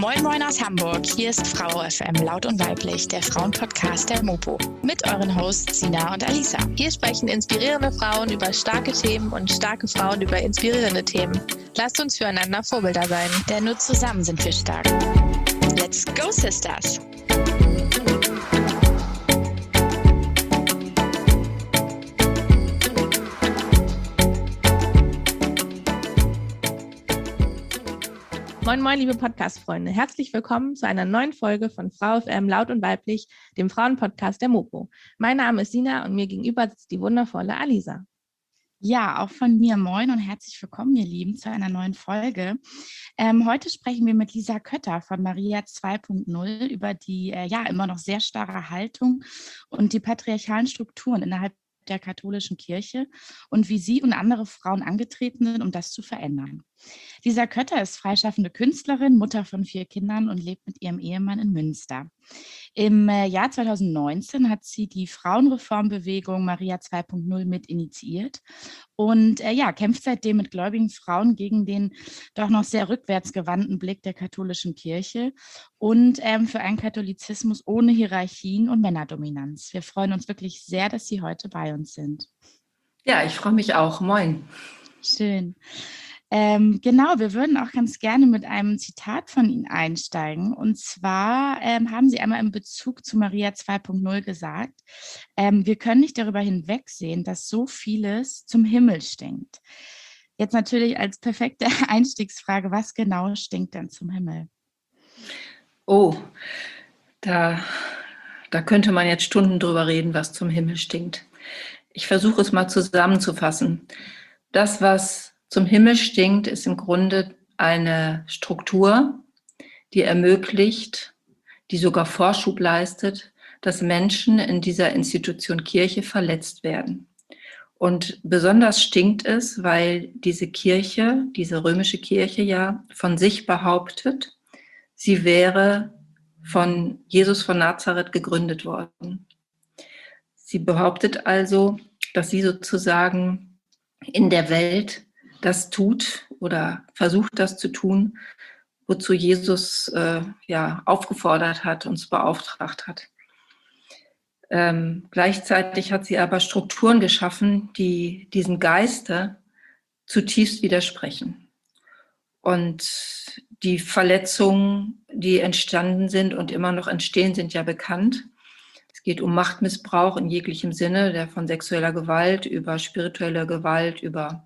Moin Moin aus Hamburg, hier ist Frau FM Laut und Weiblich, der Frauenpodcast der Mopo. Mit euren Hosts Sina und Alisa. Hier sprechen inspirierende Frauen über starke Themen und starke Frauen über inspirierende Themen. Lasst uns füreinander Vorbilder sein, denn nur zusammen sind wir stark. Let's go, Sisters! Moin Moin, liebe Podcast-Freunde. Herzlich willkommen zu einer neuen Folge von Frau FM Laut und Weiblich, dem Frauenpodcast der Mopo. Mein Name ist Sina und mir gegenüber sitzt die wundervolle Alisa. Ja, auch von mir moin und herzlich willkommen, ihr Lieben, zu einer neuen Folge. Heute sprechen wir mit Lisa Kötter von Maria 2.0 über die immer noch sehr starre Haltung und die patriarchalen Strukturen innerhalb der katholischen Kirche und wie sie und andere Frauen angetreten sind, um das zu verändern. Lisa Kötter ist freischaffende Künstlerin, Mutter von 4 Kindern und lebt mit ihrem Ehemann in Münster. Im Jahr 2019 hat sie die Frauenreformbewegung Maria 2.0 mit initiiert und kämpft seitdem mit gläubigen Frauen gegen den doch noch sehr rückwärtsgewandten Blick der katholischen Kirche und für einen Katholizismus ohne Hierarchien und Männerdominanz. Wir freuen uns wirklich sehr, dass Sie heute bei uns sind. Ja, ich freue mich auch. Moin. Schön. Genau, wir würden auch ganz gerne mit einem Zitat von Ihnen einsteigen. Und zwar haben Sie einmal in Bezug zu Maria 2.0 gesagt, wir können nicht darüber hinwegsehen, dass so vieles zum Himmel stinkt. Jetzt natürlich als perfekte Einstiegsfrage, was genau stinkt denn zum Himmel? Oh, da könnte man jetzt Stunden drüber reden, was zum Himmel stinkt. Ich versuche es mal zusammenzufassen. Das, was zum Himmel stinkt, ist im Grunde eine Struktur, die ermöglicht, die sogar Vorschub leistet, dass Menschen in dieser Institution Kirche verletzt werden. Und besonders stinkt es, weil diese Kirche, diese römische Kirche ja von sich behauptet, sie wäre von Jesus von Nazareth gegründet worden. Sie behauptet also, dass sie sozusagen in der Welt das tut oder versucht, das zu tun, wozu Jesus aufgefordert hat, uns beauftragt hat. Gleichzeitig hat sie aber Strukturen geschaffen, die diesem Geiste zutiefst widersprechen. Und die Verletzungen, die entstanden sind und immer noch entstehen, sind ja bekannt. Es geht um Machtmissbrauch in jeglichem Sinne, der von sexueller Gewalt über spirituelle Gewalt, über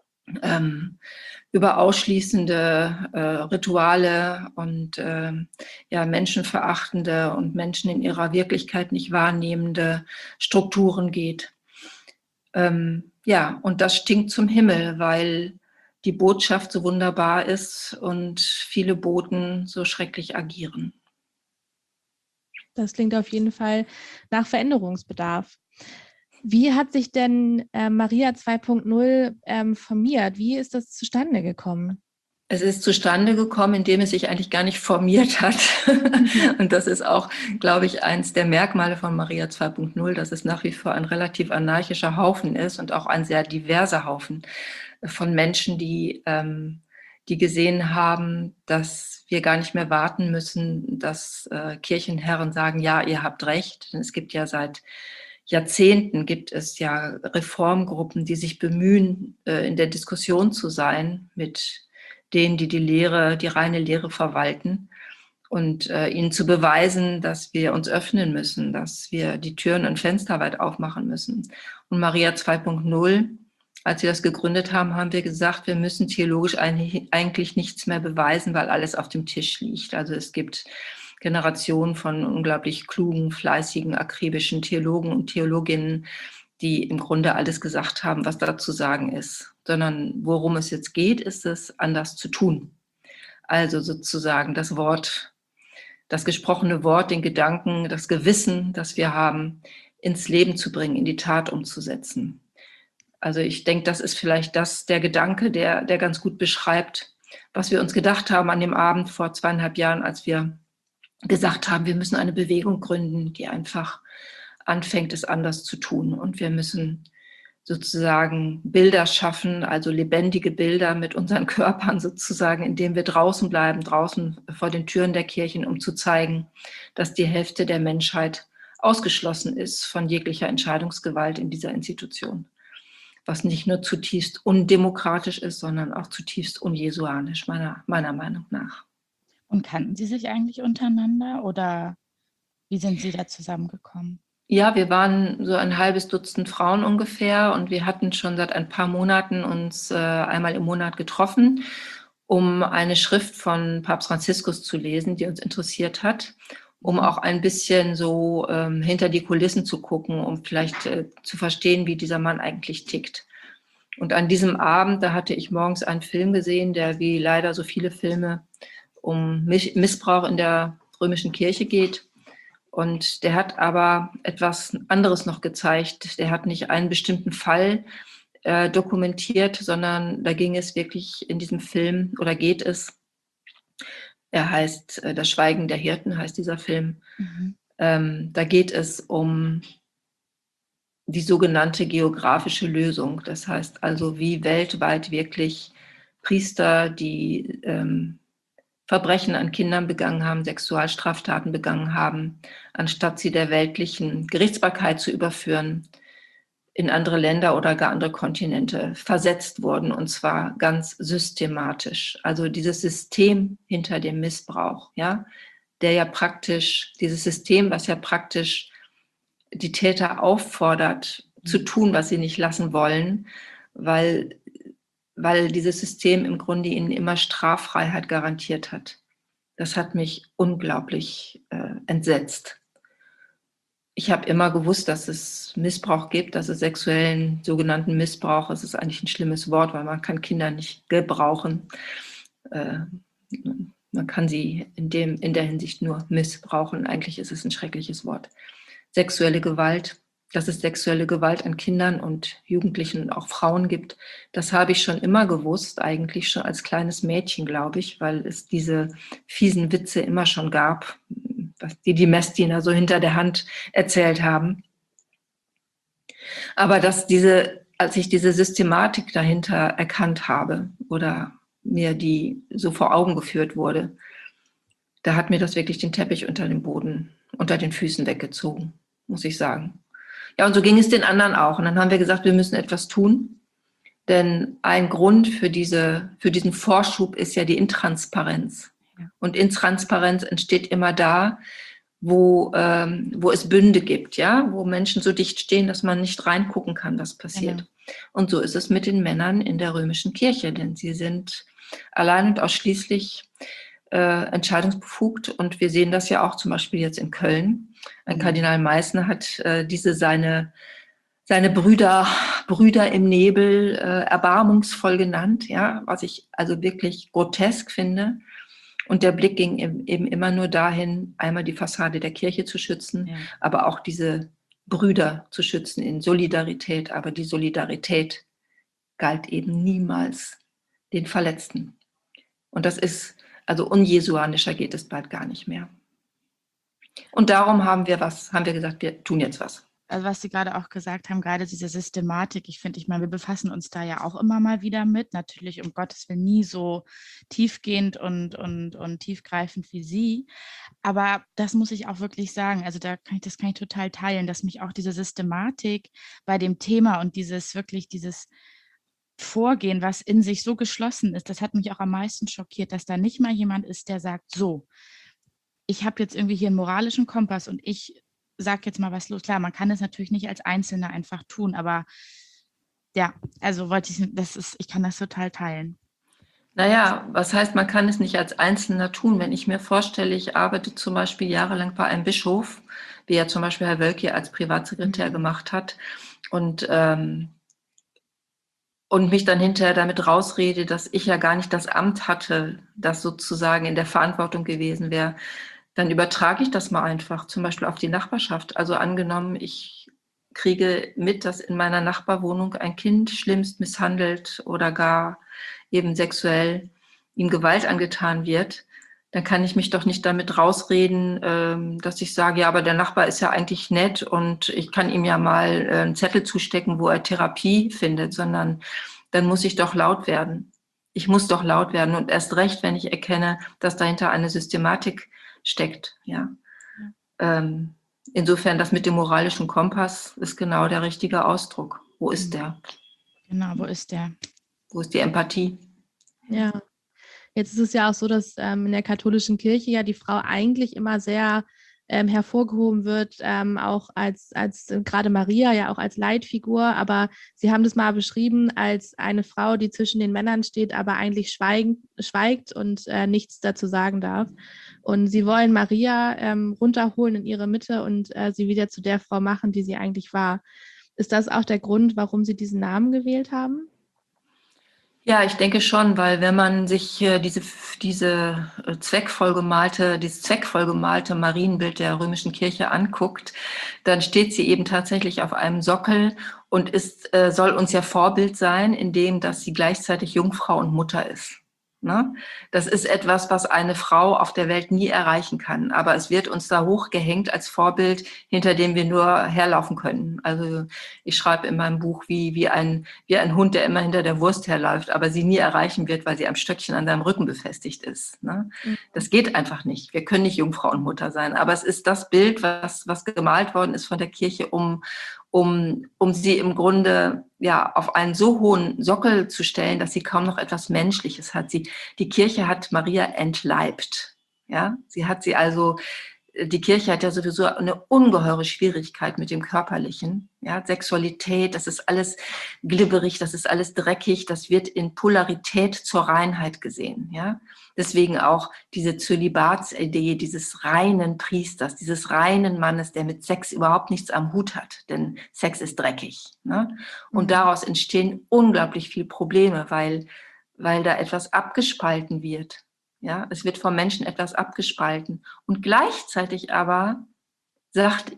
ausschließende Rituale und menschenverachtende und Menschen in ihrer Wirklichkeit nicht wahrnehmende Strukturen geht. Und das stinkt zum Himmel, weil die Botschaft so wunderbar ist und viele Boten so schrecklich agieren. Das klingt auf jeden Fall nach Veränderungsbedarf. Wie hat sich denn Maria 2.0 formiert? Wie ist das zustande gekommen? Es ist zustande gekommen, indem es sich eigentlich gar nicht formiert hat. Und das ist auch, glaube ich, eins der Merkmale von Maria 2.0, dass es nach wie vor ein relativ anarchischer Haufen ist und auch ein sehr diverser Haufen von Menschen, die gesehen haben, dass wir gar nicht mehr warten müssen, dass Kirchenherren sagen, ja, ihr habt recht. Denn es gibt ja seit Jahrzehnten gibt es ja Reformgruppen, die sich bemühen, in der Diskussion zu sein mit denen, die die reine Lehre verwalten und ihnen zu beweisen, dass wir uns öffnen müssen, dass wir die Türen und Fenster weit aufmachen müssen. Und Maria 2.0, als wir das gegründet haben, haben wir gesagt, wir müssen theologisch eigentlich nichts mehr beweisen, weil alles auf dem Tisch liegt. Also es gibt Generationen von unglaublich klugen, fleißigen, akribischen Theologen und Theologinnen, die im Grunde alles gesagt haben, was da zu sagen ist. Sondern worum es jetzt geht, ist es, anders zu tun. Also sozusagen das Wort, das gesprochene Wort, den Gedanken, das Gewissen, das wir haben, ins Leben zu bringen, in die Tat umzusetzen. Also ich denke, das ist vielleicht der Gedanke, der ganz gut beschreibt, was wir uns gedacht haben an dem Abend vor 2,5 Jahren, als wir gesagt haben, wir müssen eine Bewegung gründen, die einfach anfängt, es anders zu tun. Und wir müssen sozusagen Bilder schaffen, also lebendige Bilder mit unseren Körpern sozusagen, indem wir draußen bleiben, draußen vor den Türen der Kirchen, um zu zeigen, dass die Hälfte der Menschheit ausgeschlossen ist von jeglicher Entscheidungsgewalt in dieser Institution. Was nicht nur zutiefst undemokratisch ist, sondern auch zutiefst unjesuanisch, meiner Meinung nach. Und kannten Sie sich eigentlich untereinander oder wie sind Sie da zusammengekommen? Ja, wir waren so ein halbes Dutzend Frauen ungefähr und wir hatten schon seit ein paar Monaten uns einmal im Monat getroffen, um eine Schrift von Papst Franziskus zu lesen, die uns interessiert hat, um auch ein bisschen so hinter die Kulissen zu gucken, um vielleicht zu verstehen, wie dieser Mann eigentlich tickt. Und an diesem Abend, da hatte ich morgens einen Film gesehen, der wie leider so viele Filme um Missbrauch in der römischen Kirche geht. Und der hat aber etwas anderes noch gezeigt. Der hat nicht einen bestimmten Fall dokumentiert, sondern da ging es wirklich in diesem Film, oder geht es, er heißt Das Schweigen der Hirten, heißt dieser Film. Da geht es um die sogenannte geografische Lösung. Das heißt also, wie weltweit wirklich Priester, die Verbrechen an Kindern begangen haben, Sexualstraftaten begangen haben, anstatt sie der weltlichen Gerichtsbarkeit zu überführen, in andere Länder oder gar andere Kontinente versetzt wurden, und zwar ganz systematisch. Also dieses System hinter dem Missbrauch, ja, der ja praktisch, dieses System, was ja praktisch die Täter auffordert, zu tun, was sie nicht lassen wollen, weil dieses System im Grunde ihnen immer Straffreiheit garantiert hat. Das hat mich unglaublich entsetzt. Ich habe immer gewusst, dass es Missbrauch gibt, dass es sexuellen sogenannten Missbrauch, es ist eigentlich ein schlimmes Wort, weil man kann Kinder nicht gebrauchen. Man kann sie in der Hinsicht nur missbrauchen. Eigentlich ist es ein schreckliches Wort. Sexuelle Gewalt, dass es sexuelle Gewalt an Kindern und Jugendlichen und auch Frauen gibt, das habe ich schon immer gewusst, eigentlich schon als kleines Mädchen, glaube ich, weil es diese fiesen Witze immer schon gab, was die Messdiener so hinter der Hand erzählt haben. Aber als ich diese Systematik dahinter erkannt habe oder mir die so vor Augen geführt wurde, da hat mir das wirklich den Teppich unter den Füßen weggezogen, muss ich sagen. Ja, und so ging es den anderen auch. Und dann haben wir gesagt, wir müssen etwas tun. Denn ein Grund für diesen Vorschub ist ja die Intransparenz. Ja. Und Intransparenz entsteht immer da, wo es Bünde gibt, ja, wo Menschen so dicht stehen, dass man nicht reingucken kann, was passiert. Genau. Und so ist es mit den Männern in der römischen Kirche, denn sie sind allein und ausschließlich entscheidungsbefugt. Und wir sehen das ja auch zum Beispiel jetzt in Köln. Kardinal Meissner hat seine Brüder im Nebel erbarmungsvoll genannt, ja, was ich also wirklich grotesk finde. Und der Blick ging eben immer nur dahin, einmal die Fassade der Kirche zu schützen, ja, aber auch diese Brüder zu schützen in Solidarität. Aber die Solidarität galt eben niemals den Verletzten. Und das ist, also unjesuanischer geht es bald gar nicht mehr. Und darum haben wir gesagt, wir tun jetzt was. Also was Sie gerade auch gesagt haben, gerade diese Systematik, ich meine, wir befassen uns da ja auch immer mal wieder mit, natürlich um Gottes Willen nie so tiefgehend und tiefgreifend wie Sie, aber das muss ich auch wirklich sagen, also das kann ich total teilen, dass mich auch diese Systematik bei dem Thema und dieses Vorgehen, was in sich so geschlossen ist, das hat mich auch am meisten schockiert, dass da nicht mal jemand ist, der sagt, so, ich habe jetzt irgendwie hier einen moralischen Kompass und ich sage jetzt mal was los. Klar, man kann es natürlich nicht als Einzelner einfach tun, aber ja, also ich kann das total teilen. Naja, was heißt, man kann es nicht als Einzelner tun? Wenn ich mir vorstelle, ich arbeite zum Beispiel jahrelang bei einem Bischof, wie ja zum Beispiel Herr Wölki als Privatsekretär gemacht hat, und mich dann hinterher damit rausrede, dass ich ja gar nicht das Amt hatte, das sozusagen in der Verantwortung gewesen wäre, dann übertrage ich das mal einfach, zum Beispiel auf die Nachbarschaft. Also angenommen, ich kriege mit, dass in meiner Nachbarwohnung ein Kind schlimmst misshandelt oder gar eben sexuell ihm Gewalt angetan wird, dann kann ich mich doch nicht damit rausreden, dass ich sage, ja, aber der Nachbar ist ja eigentlich nett und ich kann ihm ja mal einen Zettel zustecken, wo er Therapie findet, sondern dann muss ich doch laut werden. Ich muss doch laut werden und erst recht, wenn ich erkenne, dass dahinter eine Systematik steckt. Ja. Insofern, das mit dem moralischen Kompass ist genau der richtige Ausdruck. Wo ist der? Genau, wo ist der? Wo ist die Empathie? Ja, jetzt ist es ja auch so, dass in der katholischen Kirche ja die Frau eigentlich immer sehr hervorgehoben wird, auch als gerade Maria ja auch als Leitfigur, aber Sie haben das mal beschrieben als eine Frau, die zwischen den Männern steht, aber eigentlich schweigt und nichts dazu sagen darf. Und Sie wollen Maria runterholen in ihre Mitte und sie wieder zu der Frau machen, die sie eigentlich war. Ist das auch der Grund, warum Sie diesen Namen gewählt haben? Ja, ich denke schon, weil wenn man sich dieses zweckvoll gemalte Marienbild der römischen Kirche anguckt, dann steht sie eben tatsächlich auf einem Sockel und soll uns ja Vorbild sein, indem dass sie gleichzeitig Jungfrau und Mutter ist. Ne? Das ist etwas, was eine Frau auf der Welt nie erreichen kann. Aber es wird uns da hochgehängt als Vorbild, hinter dem wir nur herlaufen können. Also ich schreibe in meinem Buch wie ein Hund, der immer hinter der Wurst herläuft, aber sie nie erreichen wird, weil sie am Stöckchen an seinem Rücken befestigt ist. Ne? Das geht einfach nicht. Wir können nicht Jungfrau und Mutter sein. Aber es ist das Bild, was gemalt worden ist von der Kirche, um sie im Grunde ja auf einen so hohen Sockel zu stellen, dass sie kaum noch etwas Menschliches hat. Die Kirche hat Maria entleibt. Ja, die Kirche hat ja sowieso eine ungeheure Schwierigkeit mit dem Körperlichen. Ja, Sexualität, das ist alles glibberig, das ist alles dreckig, das wird in Polarität zur Reinheit gesehen. Ja, deswegen auch diese Zölibatsidee dieses reinen Priesters, dieses reinen Mannes, der mit Sex überhaupt nichts am Hut hat, denn Sex ist dreckig. Ne? Und daraus entstehen unglaublich viele Probleme, weil da etwas abgespalten wird. Ja, es wird vom Menschen etwas abgespalten. Und gleichzeitig aber sagen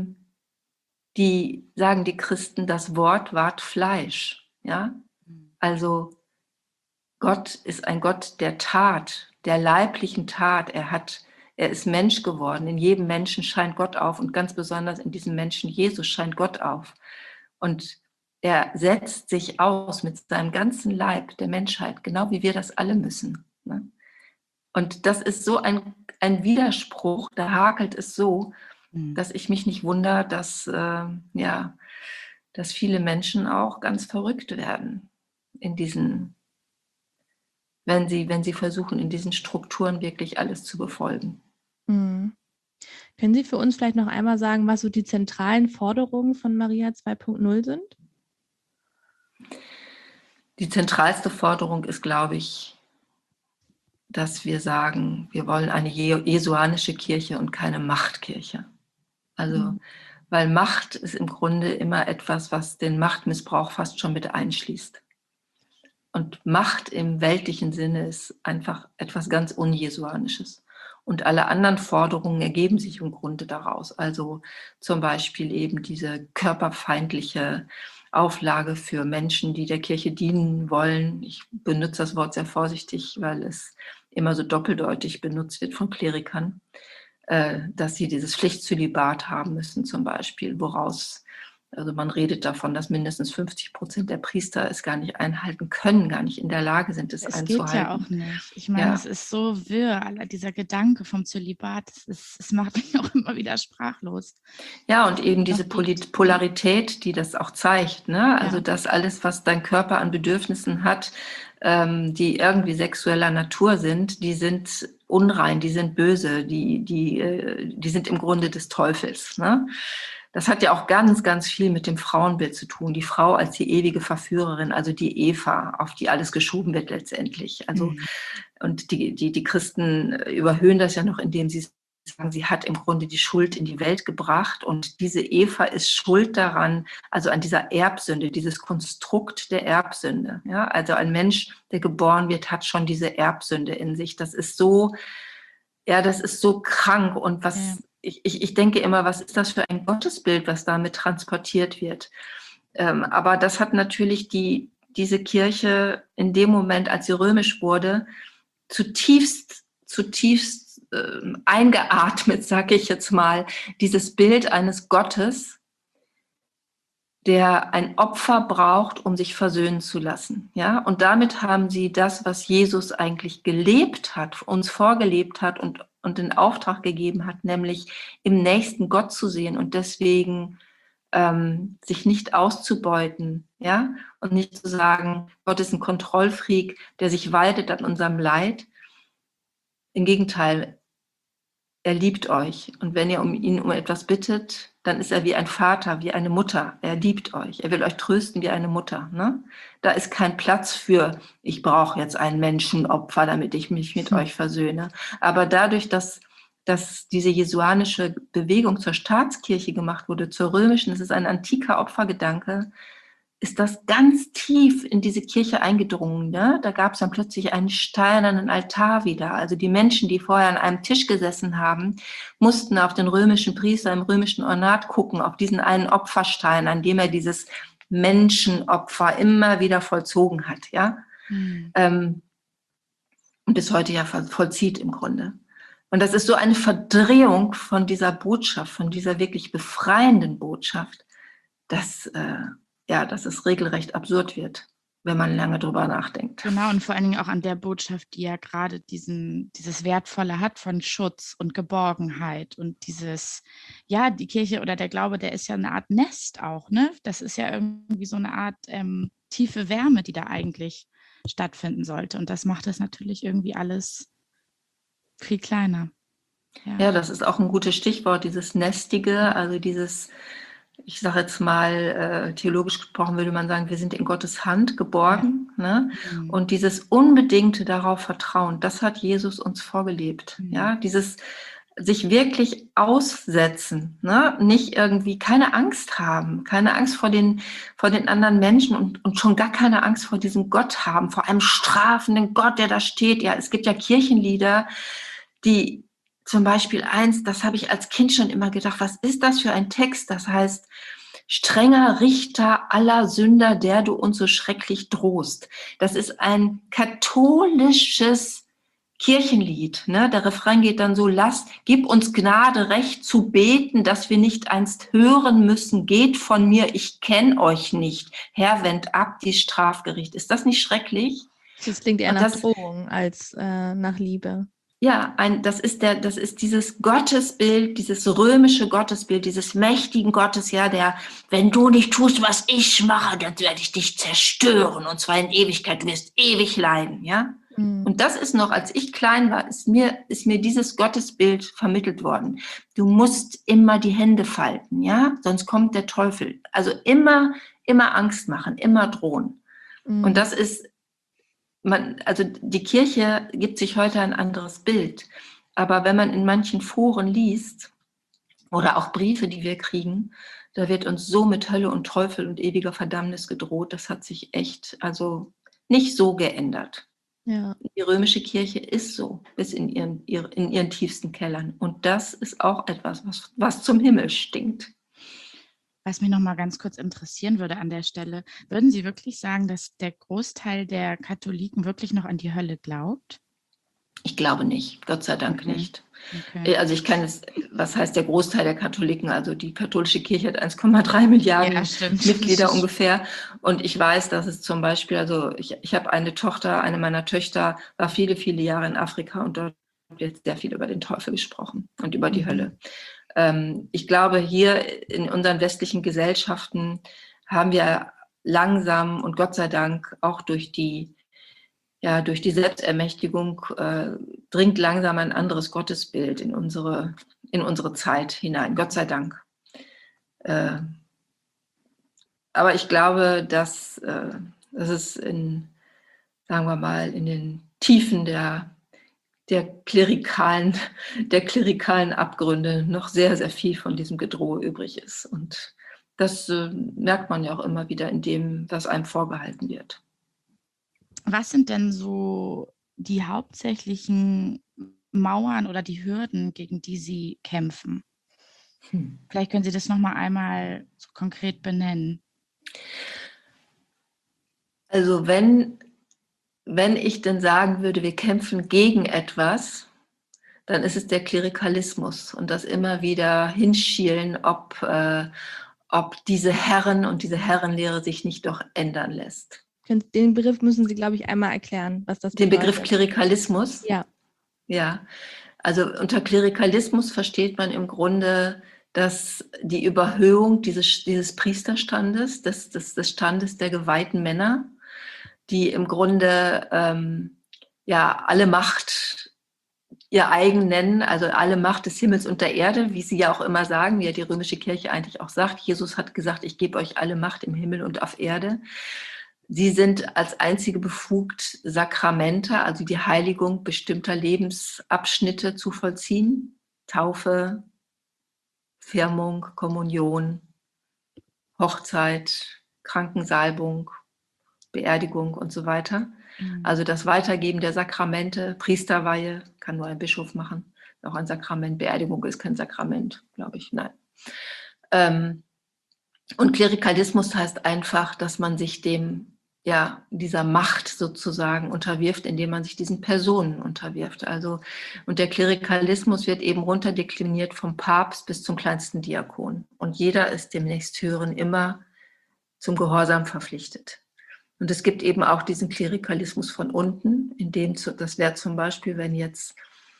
die Christen, das Wort ward Fleisch. Ja, also Gott ist ein Gott der Tat, der leiblichen Tat. Er ist Mensch geworden. In jedem Menschen scheint Gott auf und ganz besonders in diesem Menschen Jesus scheint Gott auf. Und er setzt sich aus mit seinem ganzen Leib der Menschheit, genau wie wir das alle müssen. Ne? Und das ist so ein Widerspruch, da hakelt es so, dass ich mich nicht wundere, dass viele Menschen auch ganz verrückt werden wenn sie versuchen, in diesen Strukturen wirklich alles zu befolgen. Mhm. Können Sie für uns vielleicht noch einmal sagen, was so die zentralen Forderungen von Maria 2.0 sind? Die zentralste Forderung ist, glaube ich, dass wir sagen, wir wollen eine jesuanische Kirche und keine Machtkirche. Also, weil Macht ist im Grunde immer etwas, was den Machtmissbrauch fast schon mit einschließt. Und Macht im weltlichen Sinne ist einfach etwas ganz Unjesuanisches. Und alle anderen Forderungen ergeben sich im Grunde daraus. Also zum Beispiel eben diese körperfeindliche Auflage für Menschen, die der Kirche dienen wollen. Ich benutze das Wort sehr vorsichtig, weil es immer so doppeldeutig benutzt wird von Klerikern, dass sie dieses Pflichtzölibat haben müssen zum Beispiel, also man redet davon, dass mindestens 50% der Priester es gar nicht einhalten können, gar nicht in der Lage sind, es einzuhalten. Es geht ja auch nicht. Ich meine, es ist so wirr, dieser Gedanke vom Zölibat, es macht mich auch immer wieder sprachlos. Ja, und eben diese Polarität, die das auch zeigt, ne? Also dass alles, was dein Körper an Bedürfnissen hat, die irgendwie sexueller Natur sind, die sind unrein, die sind böse, die sind im Grunde des Teufels, ne? Das hat ja auch ganz, ganz viel mit dem Frauenbild zu tun. Die Frau als die ewige Verführerin, also die Eva, auf die alles geschoben wird letztendlich. Also, und die Christen überhöhen das ja noch, indem sie sagen, sie hat im Grunde die Schuld in die Welt gebracht und diese Eva ist schuld daran, also an dieser Erbsünde, dieses Konstrukt der Erbsünde. Ja? Also ein Mensch, der geboren wird, hat schon diese Erbsünde in sich. Das ist so krank und ich denke immer, was ist das für ein Gottesbild, was damit transportiert wird? Aber das hat natürlich diese Kirche in dem Moment, als sie römisch wurde, zutiefst zutiefst eingeatmet, sage ich jetzt mal, dieses Bild eines Gottes, der ein Opfer braucht, um sich versöhnen zu lassen. Ja? Und damit haben sie das, was Jesus eigentlich gelebt hat, uns vorgelebt hat und den Auftrag gegeben hat, nämlich im Nächsten Gott zu sehen und deswegen sich nicht auszubeuten, ja, und nicht zu sagen, Gott ist ein Kontrollfreak, der sich weidet an unserem Leid. Im Gegenteil, er liebt euch. Und wenn ihr ihn um etwas bittet, dann ist er wie ein Vater, wie eine Mutter. Er liebt euch. Er will euch trösten wie eine Mutter. Ne? Da ist kein Platz für, ich brauche jetzt ein Menschenopfer, damit ich mich mit euch versöhne. Aber dadurch, dass diese jesuanische Bewegung zur Staatskirche gemacht wurde, zur römischen, das ist ein antiker Opfergedanke, ist das ganz tief in diese Kirche eingedrungen. Ne? Da gab es dann plötzlich einen steinernen Altar wieder. Also die Menschen, die vorher an einem Tisch gesessen haben, mussten auf den römischen Priester im römischen Ornat gucken, auf diesen einen Opferstein, an dem er dieses Menschenopfer immer wieder vollzogen hat. Ja? Und bis heute ja vollzieht im Grunde. Und das ist so eine Verdrehung von dieser Botschaft, von dieser wirklich befreienden Botschaft, dass es regelrecht absurd wird, wenn man lange drüber nachdenkt. Genau, und vor allen Dingen auch an der Botschaft, die ja gerade dieses Wertvolle hat von Schutz und Geborgenheit und die Kirche oder der Glaube, der ist ja eine Art Nest auch, ne? Das ist ja irgendwie so eine Art tiefe Wärme, die da eigentlich stattfinden sollte. Und das macht das natürlich irgendwie alles viel kleiner. Ja, das ist auch ein gutes Stichwort, dieses Nestige, also dieses, ich sage jetzt mal, theologisch gesprochen würde man sagen, wir sind in Gottes Hand geborgen. Ja. Ne? Und dieses unbedingte darauf Vertrauen, das hat Jesus uns vorgelebt. Ja, dieses sich wirklich aussetzen, ne? Nicht irgendwie keine Angst haben, keine Angst vor den anderen Menschen und schon gar keine Angst vor diesem Gott haben, vor einem strafenden Gott, der da steht. Ja, es gibt ja Kirchenlieder, die zum Beispiel eins, das habe ich als Kind schon immer gedacht, was ist das für ein Text? Das heißt, strenger Richter aller Sünder, der du uns so schrecklich drohst. Das ist ein katholisches Kirchenlied. Ne? Der Refrain geht dann so, gib uns Gnade, Recht zu beten, dass wir nicht einst hören müssen, geht von mir, ich kenn euch nicht. Herr, wend ab die Strafgericht. Ist das nicht schrecklich? Das klingt eher nach Drohung als nach Liebe. Ja, das ist dieses Gottesbild, dieses römische Gottesbild, dieses mächtigen Gottes, ja, der, wenn du nicht tust, was ich mache, dann werde ich dich zerstören, und zwar in Ewigkeit, du wirst ewig leiden, ja. Und das ist noch, als ich klein war, ist mir dieses Gottesbild vermittelt worden. Du musst immer die Hände falten, ja, sonst kommt der Teufel. Also immer Angst machen, immer drohen. Und das ist, also die Kirche gibt sich heute ein anderes Bild. Aber wenn man in manchen Foren liest oder auch Briefe, die wir kriegen, da wird uns so mit Hölle und Teufel und ewiger Verdammnis gedroht. Das hat sich echt also nicht so geändert. Ja. Die römische Kirche ist so, bis in ihren tiefsten Kellern. Und das ist auch etwas, was zum Himmel stinkt. Was mich noch mal ganz kurz interessieren würde an der Stelle, würden Sie wirklich sagen, dass der Großteil der Katholiken wirklich noch an die Hölle glaubt? Ich glaube nicht, Gott sei Dank nicht. Okay. Also was heißt der Großteil der Katholiken? Also die katholische Kirche hat 1,3 Milliarden Mitglieder ungefähr. Und ich weiß, dass es zum Beispiel, also ich habe eine Tochter, eine meiner Töchter war viele, viele Jahre in Afrika und dort wird sehr viel über den Teufel gesprochen und über die Hölle. Ich glaube, hier in unseren westlichen Gesellschaften haben wir langsam und Gott sei Dank auch durch die Selbstermächtigung dringt langsam ein anderes Gottesbild in unsere Zeit hinein, Gott sei Dank. Aber ich glaube, dass es sagen wir mal, in den Tiefen der klerikalen Abgründe noch sehr, sehr viel von diesem Gedrohe übrig ist. Und das merkt man ja auch immer wieder in dem, was einem vorgehalten wird. Was sind denn so die hauptsächlichen Mauern oder die Hürden, gegen die Sie kämpfen? Vielleicht können Sie das noch mal einmal so konkret benennen. Also wenn ich denn sagen würde, wir kämpfen gegen etwas, dann ist es der Klerikalismus und das immer wieder hinschielen, ob diese Herren und diese Herrenlehre sich nicht doch ändern lässt. Den Begriff müssen Sie, glaube ich, einmal erklären, was das Den bedeutet. Begriff Klerikalismus? Ja. Ja, also unter Klerikalismus versteht man im Grunde, dass die Überhöhung dieses Priesterstandes, des Standes der geweihten Männer, die im Grunde alle Macht ihr eigen nennen, also alle Macht des Himmels und der Erde, wie sie ja auch immer sagen, wie ja die römische Kirche eigentlich auch sagt. Jesus hat gesagt, ich gebe euch alle Macht im Himmel und auf Erde. Sie sind als einzige befugt, Sakramente, also die Heiligung bestimmter Lebensabschnitte zu vollziehen. Taufe, Firmung, Kommunion, Hochzeit, Krankensalbung, Beerdigung und so weiter. Also das Weitergeben der Sakramente, Priesterweihe kann nur ein Bischof machen, auch ein Sakrament. Beerdigung ist kein Sakrament, glaube ich, nein. Und Klerikalismus heißt einfach, dass man sich dieser Macht sozusagen unterwirft, indem man sich diesen Personen unterwirft. Also, und der Klerikalismus wird eben runterdekliniert vom Papst bis zum kleinsten Diakon. Und jeder ist dem Nächsthöheren immer zum Gehorsam verpflichtet. Und es gibt eben auch diesen Klerikalismus von unten, das wäre zum Beispiel, wenn jetzt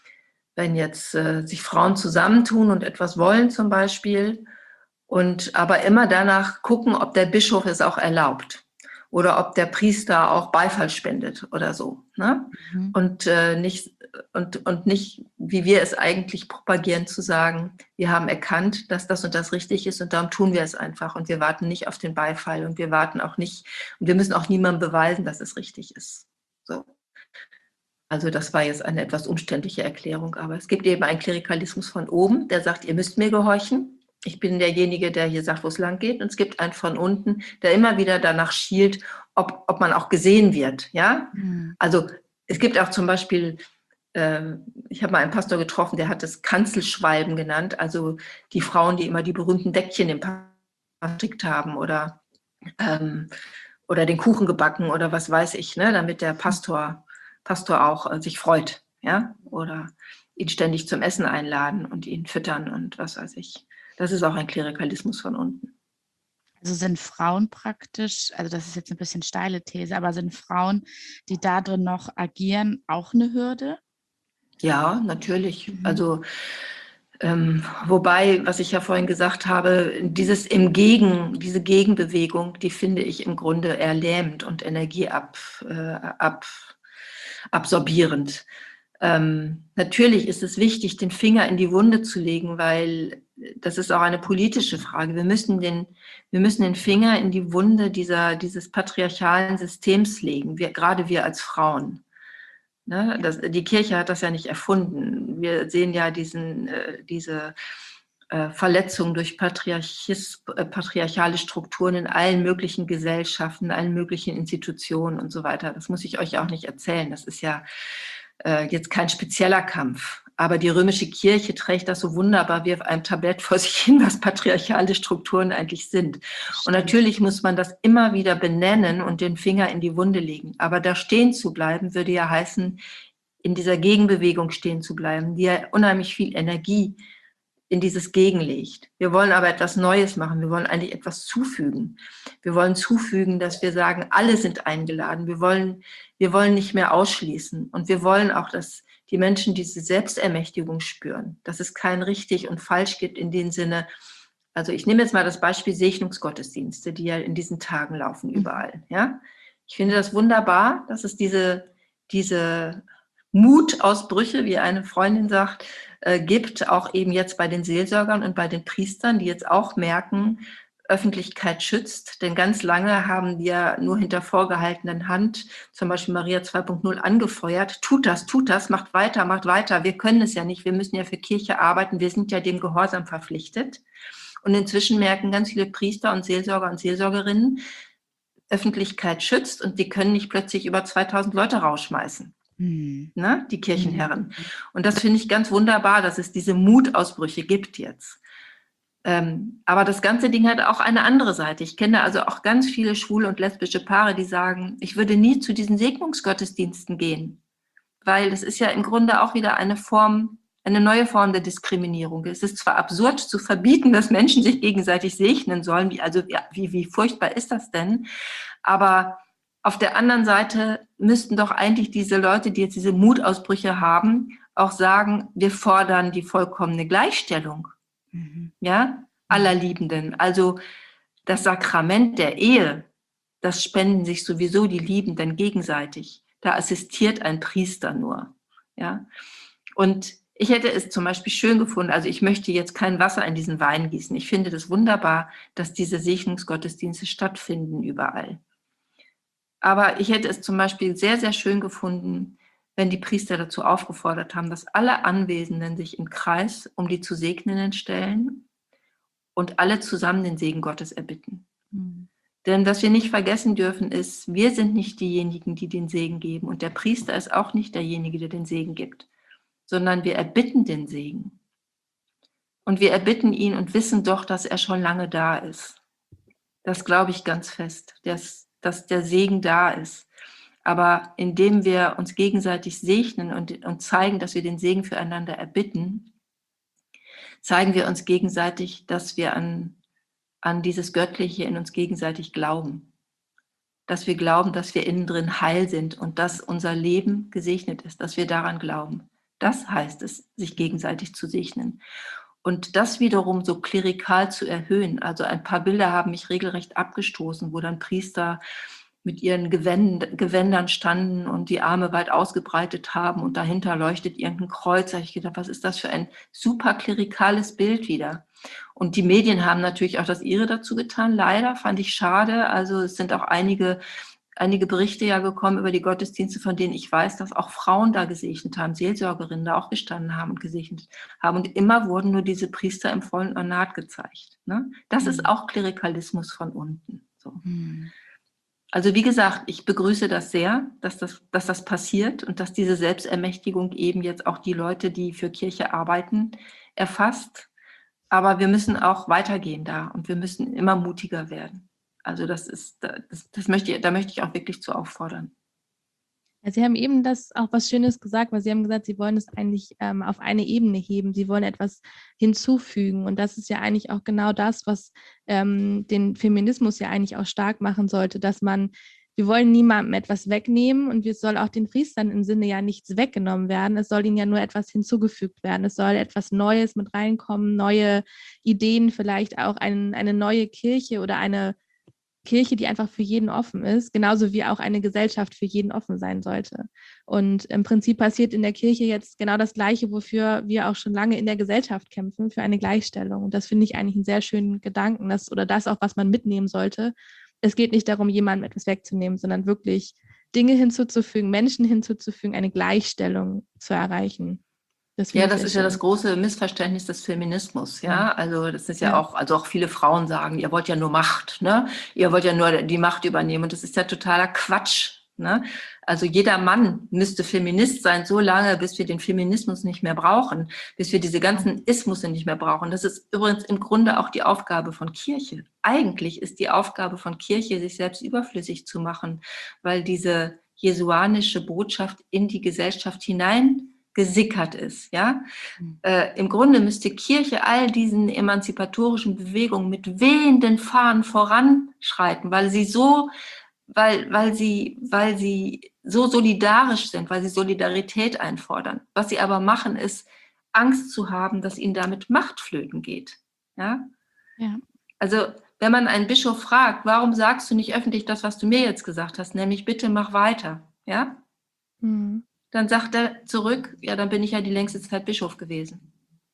sich Frauen zusammentun und etwas wollen zum Beispiel, und aber immer danach gucken, ob der Bischof es auch erlaubt oder ob der Priester auch Beifall spendet oder so. Ne? Mhm. Und nicht, wie wir es eigentlich propagieren, zu sagen, wir haben erkannt, dass das und das richtig ist und darum tun wir es einfach und wir warten nicht auf den Beifall und wir warten auch nicht und wir müssen auch niemandem beweisen, dass es richtig ist. So. Also das war jetzt eine etwas umständliche Erklärung, aber es gibt eben einen Klerikalismus von oben, der sagt, ihr müsst mir gehorchen. Ich bin derjenige, der hier sagt, wo es lang geht. Und es gibt einen von unten, der immer wieder danach schielt, ob man auch gesehen wird. Ja? Mhm. Also es gibt auch zum Beispiel, ich habe mal einen Pastor getroffen, der hat das Kanzelschwalben genannt, also die Frauen, die immer die berühmten Deckchen im Paar gestrickt haben oder den Kuchen gebacken oder was weiß ich, ne? Damit der Pastor auch sich freut. Ja? Oder ihn ständig zum Essen einladen und ihn füttern und was weiß ich. Das ist auch ein Klerikalismus von unten. Also sind Frauen praktisch, also das ist jetzt ein bisschen steile These, aber sind Frauen, die da drin noch agieren, auch eine Hürde? Ja, natürlich. Mhm. Also wobei, was ich ja vorhin gesagt habe, diese Gegenbewegung, die finde ich im Grunde eher lähmend und energieabsorbierend. Natürlich ist es wichtig, den Finger in die Wunde zu legen, weil das ist auch eine politische Frage. Wir müssen den Finger in die Wunde dieses patriarchalen Systems legen, gerade wir als Frauen. Ne? Die Kirche hat das ja nicht erfunden. Wir sehen ja diese Verletzung durch patriarchale Strukturen in allen möglichen Gesellschaften, in allen möglichen Institutionen und so weiter. Das muss ich euch auch nicht erzählen. Das ist ja jetzt kein spezieller Kampf. Aber die römische Kirche trägt das so wunderbar wie auf einem Tablett vor sich hin, was patriarchale Strukturen eigentlich sind. Und natürlich muss man das immer wieder benennen und den Finger in die Wunde legen. Aber da stehen zu bleiben, würde ja heißen, in dieser Gegenbewegung stehen zu bleiben, die ja unheimlich viel Energie in dieses Gegenlegt. Wir wollen aber etwas Neues machen. Wir wollen eigentlich etwas zufügen. Wir wollen zufügen, dass wir sagen, alle sind eingeladen. Wir wollen nicht mehr ausschließen. Und wir wollen auch, dass die Menschen diese Selbstermächtigung spüren, dass es kein richtig und falsch gibt in dem Sinne. Also ich nehme jetzt mal das Beispiel Segnungsgottesdienste, die ja in diesen Tagen laufen überall. Ja? Ich finde das wunderbar, dass es diese Mutausbrüche, wie eine Freundin sagt, gibt, auch eben jetzt bei den Seelsorgern und bei den Priestern, die jetzt auch merken, Öffentlichkeit schützt, denn ganz lange haben wir nur hinter vorgehaltenen Hand, zum Beispiel Maria 2.0 angefeuert, tut das, macht weiter, wir können es ja nicht, wir müssen ja für Kirche arbeiten, wir sind ja dem Gehorsam verpflichtet. Und inzwischen merken ganz viele Priester und Seelsorger und Seelsorgerinnen, Öffentlichkeit schützt und die können nicht plötzlich über 2000 Leute rausschmeißen. Ne, die Kirchenherren. Und das finde ich ganz wunderbar, dass es diese Mutausbrüche gibt jetzt. Aber das ganze Ding hat auch eine andere Seite. Ich kenne also auch ganz viele schwule und lesbische Paare, die sagen, ich würde nie zu diesen Segnungsgottesdiensten gehen, weil das ist ja im Grunde auch wieder eine Form eine neue Form der Diskriminierung. Es ist zwar absurd zu verbieten, dass Menschen sich gegenseitig segnen sollen, wie furchtbar ist das denn? Aber auf der anderen Seite müssten doch eigentlich diese Leute, die jetzt diese Mutausbrüche haben, auch sagen, wir fordern die vollkommene Gleichstellung, ja, aller Liebenden. Also das Sakrament der Ehe, das spenden sich sowieso die Liebenden gegenseitig. Da assistiert ein Priester nur, ja. Und ich hätte es zum Beispiel schön gefunden, also ich möchte jetzt kein Wasser in diesen Wein gießen. Ich finde das wunderbar, dass diese Segnungsgottesdienste stattfinden überall. Aber ich hätte es zum Beispiel sehr, sehr schön gefunden, wenn die Priester dazu aufgefordert haben, dass alle Anwesenden sich im Kreis um die zu Segnenden stellen und alle zusammen den Segen Gottes erbitten. Denn was wir nicht vergessen dürfen ist, wir sind nicht diejenigen, die den Segen geben und der Priester ist auch nicht derjenige, der den Segen gibt, sondern wir erbitten den Segen. Und wir erbitten ihn und wissen doch, dass er schon lange da ist. Das glaube ich ganz fest, dass der Segen da ist. Aber indem wir uns gegenseitig segnen und zeigen, dass wir den Segen füreinander erbitten, zeigen wir uns gegenseitig, dass wir an dieses Göttliche in uns gegenseitig glauben. Dass wir glauben, dass wir innen drin heil sind und dass unser Leben gesegnet ist, dass wir daran glauben. Das heißt es, sich gegenseitig zu segnen. Und das wiederum so klerikal zu erhöhen. Also ein paar Bilder haben mich regelrecht abgestoßen, wo dann Priester mit ihren Gewändern standen und die Arme weit ausgebreitet haben und dahinter leuchtet irgendein Kreuz. Da habe ich gedacht, was ist das für ein super klerikales Bild wieder? Und die Medien haben natürlich auch das ihre dazu getan. Leider, fand ich schade. Also es sind auch einige Berichte ja gekommen über die Gottesdienste, von denen ich weiß, dass auch Frauen da gesegnet haben, Seelsorgerinnen da auch gestanden haben und gesegnet haben. Und immer wurden nur diese Priester im vollen Ornat gezeigt. Ne? Das ist auch Klerikalismus von unten. So. Also wie gesagt, ich begrüße das sehr, dass das passiert und dass diese Selbstermächtigung eben jetzt auch die Leute, die für Kirche arbeiten, erfasst. Aber wir müssen auch weitergehen da und wir müssen immer mutiger werden. Also da möchte ich auch wirklich zu auffordern. Ja, Sie haben eben das auch was Schönes gesagt, weil Sie haben gesagt, Sie wollen es eigentlich auf eine Ebene heben. Sie wollen etwas hinzufügen. Und das ist ja eigentlich auch genau das, was den Feminismus ja eigentlich auch stark machen sollte, dass wir wollen niemandem etwas wegnehmen und es soll auch den Priestern im Sinne ja nichts weggenommen werden. Es soll ihnen ja nur etwas hinzugefügt werden. Es soll etwas Neues mit reinkommen, neue Ideen, vielleicht auch eine neue Kirche oder eine Kirche, die einfach für jeden offen ist, genauso wie auch eine Gesellschaft für jeden offen sein sollte. Und im Prinzip passiert in der Kirche jetzt genau das Gleiche, wofür wir auch schon lange in der Gesellschaft kämpfen, für eine Gleichstellung. Und das finde ich eigentlich einen sehr schönen Gedanken, das auch, was man mitnehmen sollte. Es geht nicht darum, jemandem etwas wegzunehmen, sondern wirklich Dinge hinzuzufügen, Menschen hinzuzufügen, eine Gleichstellung zu erreichen. Das ist ja das große Missverständnis des Feminismus, ja. Also das ist ja auch, also auch viele Frauen sagen, ihr wollt ja nur Macht, ne? Ihr wollt ja nur die Macht übernehmen und das ist ja totaler Quatsch, ne? Also jeder Mann müsste Feminist sein, so lange, bis wir den Feminismus nicht mehr brauchen, bis wir diese ganzen Ismusse nicht mehr brauchen. Das ist übrigens im Grunde auch die Aufgabe von Kirche. Eigentlich ist die Aufgabe von Kirche, sich selbst überflüssig zu machen, weil diese jesuanische Botschaft in die Gesellschaft hinein gesickert ist, ja. Im Grunde müsste Kirche all diesen emanzipatorischen Bewegungen mit wehenden Fahnen voranschreiten, weil sie so solidarisch sind, weil sie Solidarität einfordern. Was sie aber machen, ist Angst zu haben, dass ihnen damit Macht flöten geht, ja. Also wenn man einen Bischof fragt, warum sagst du nicht öffentlich das, was du mir jetzt gesagt hast, nämlich bitte mach weiter, ja. Dann sagt er zurück, ja, dann bin ich ja die längste Zeit Bischof gewesen.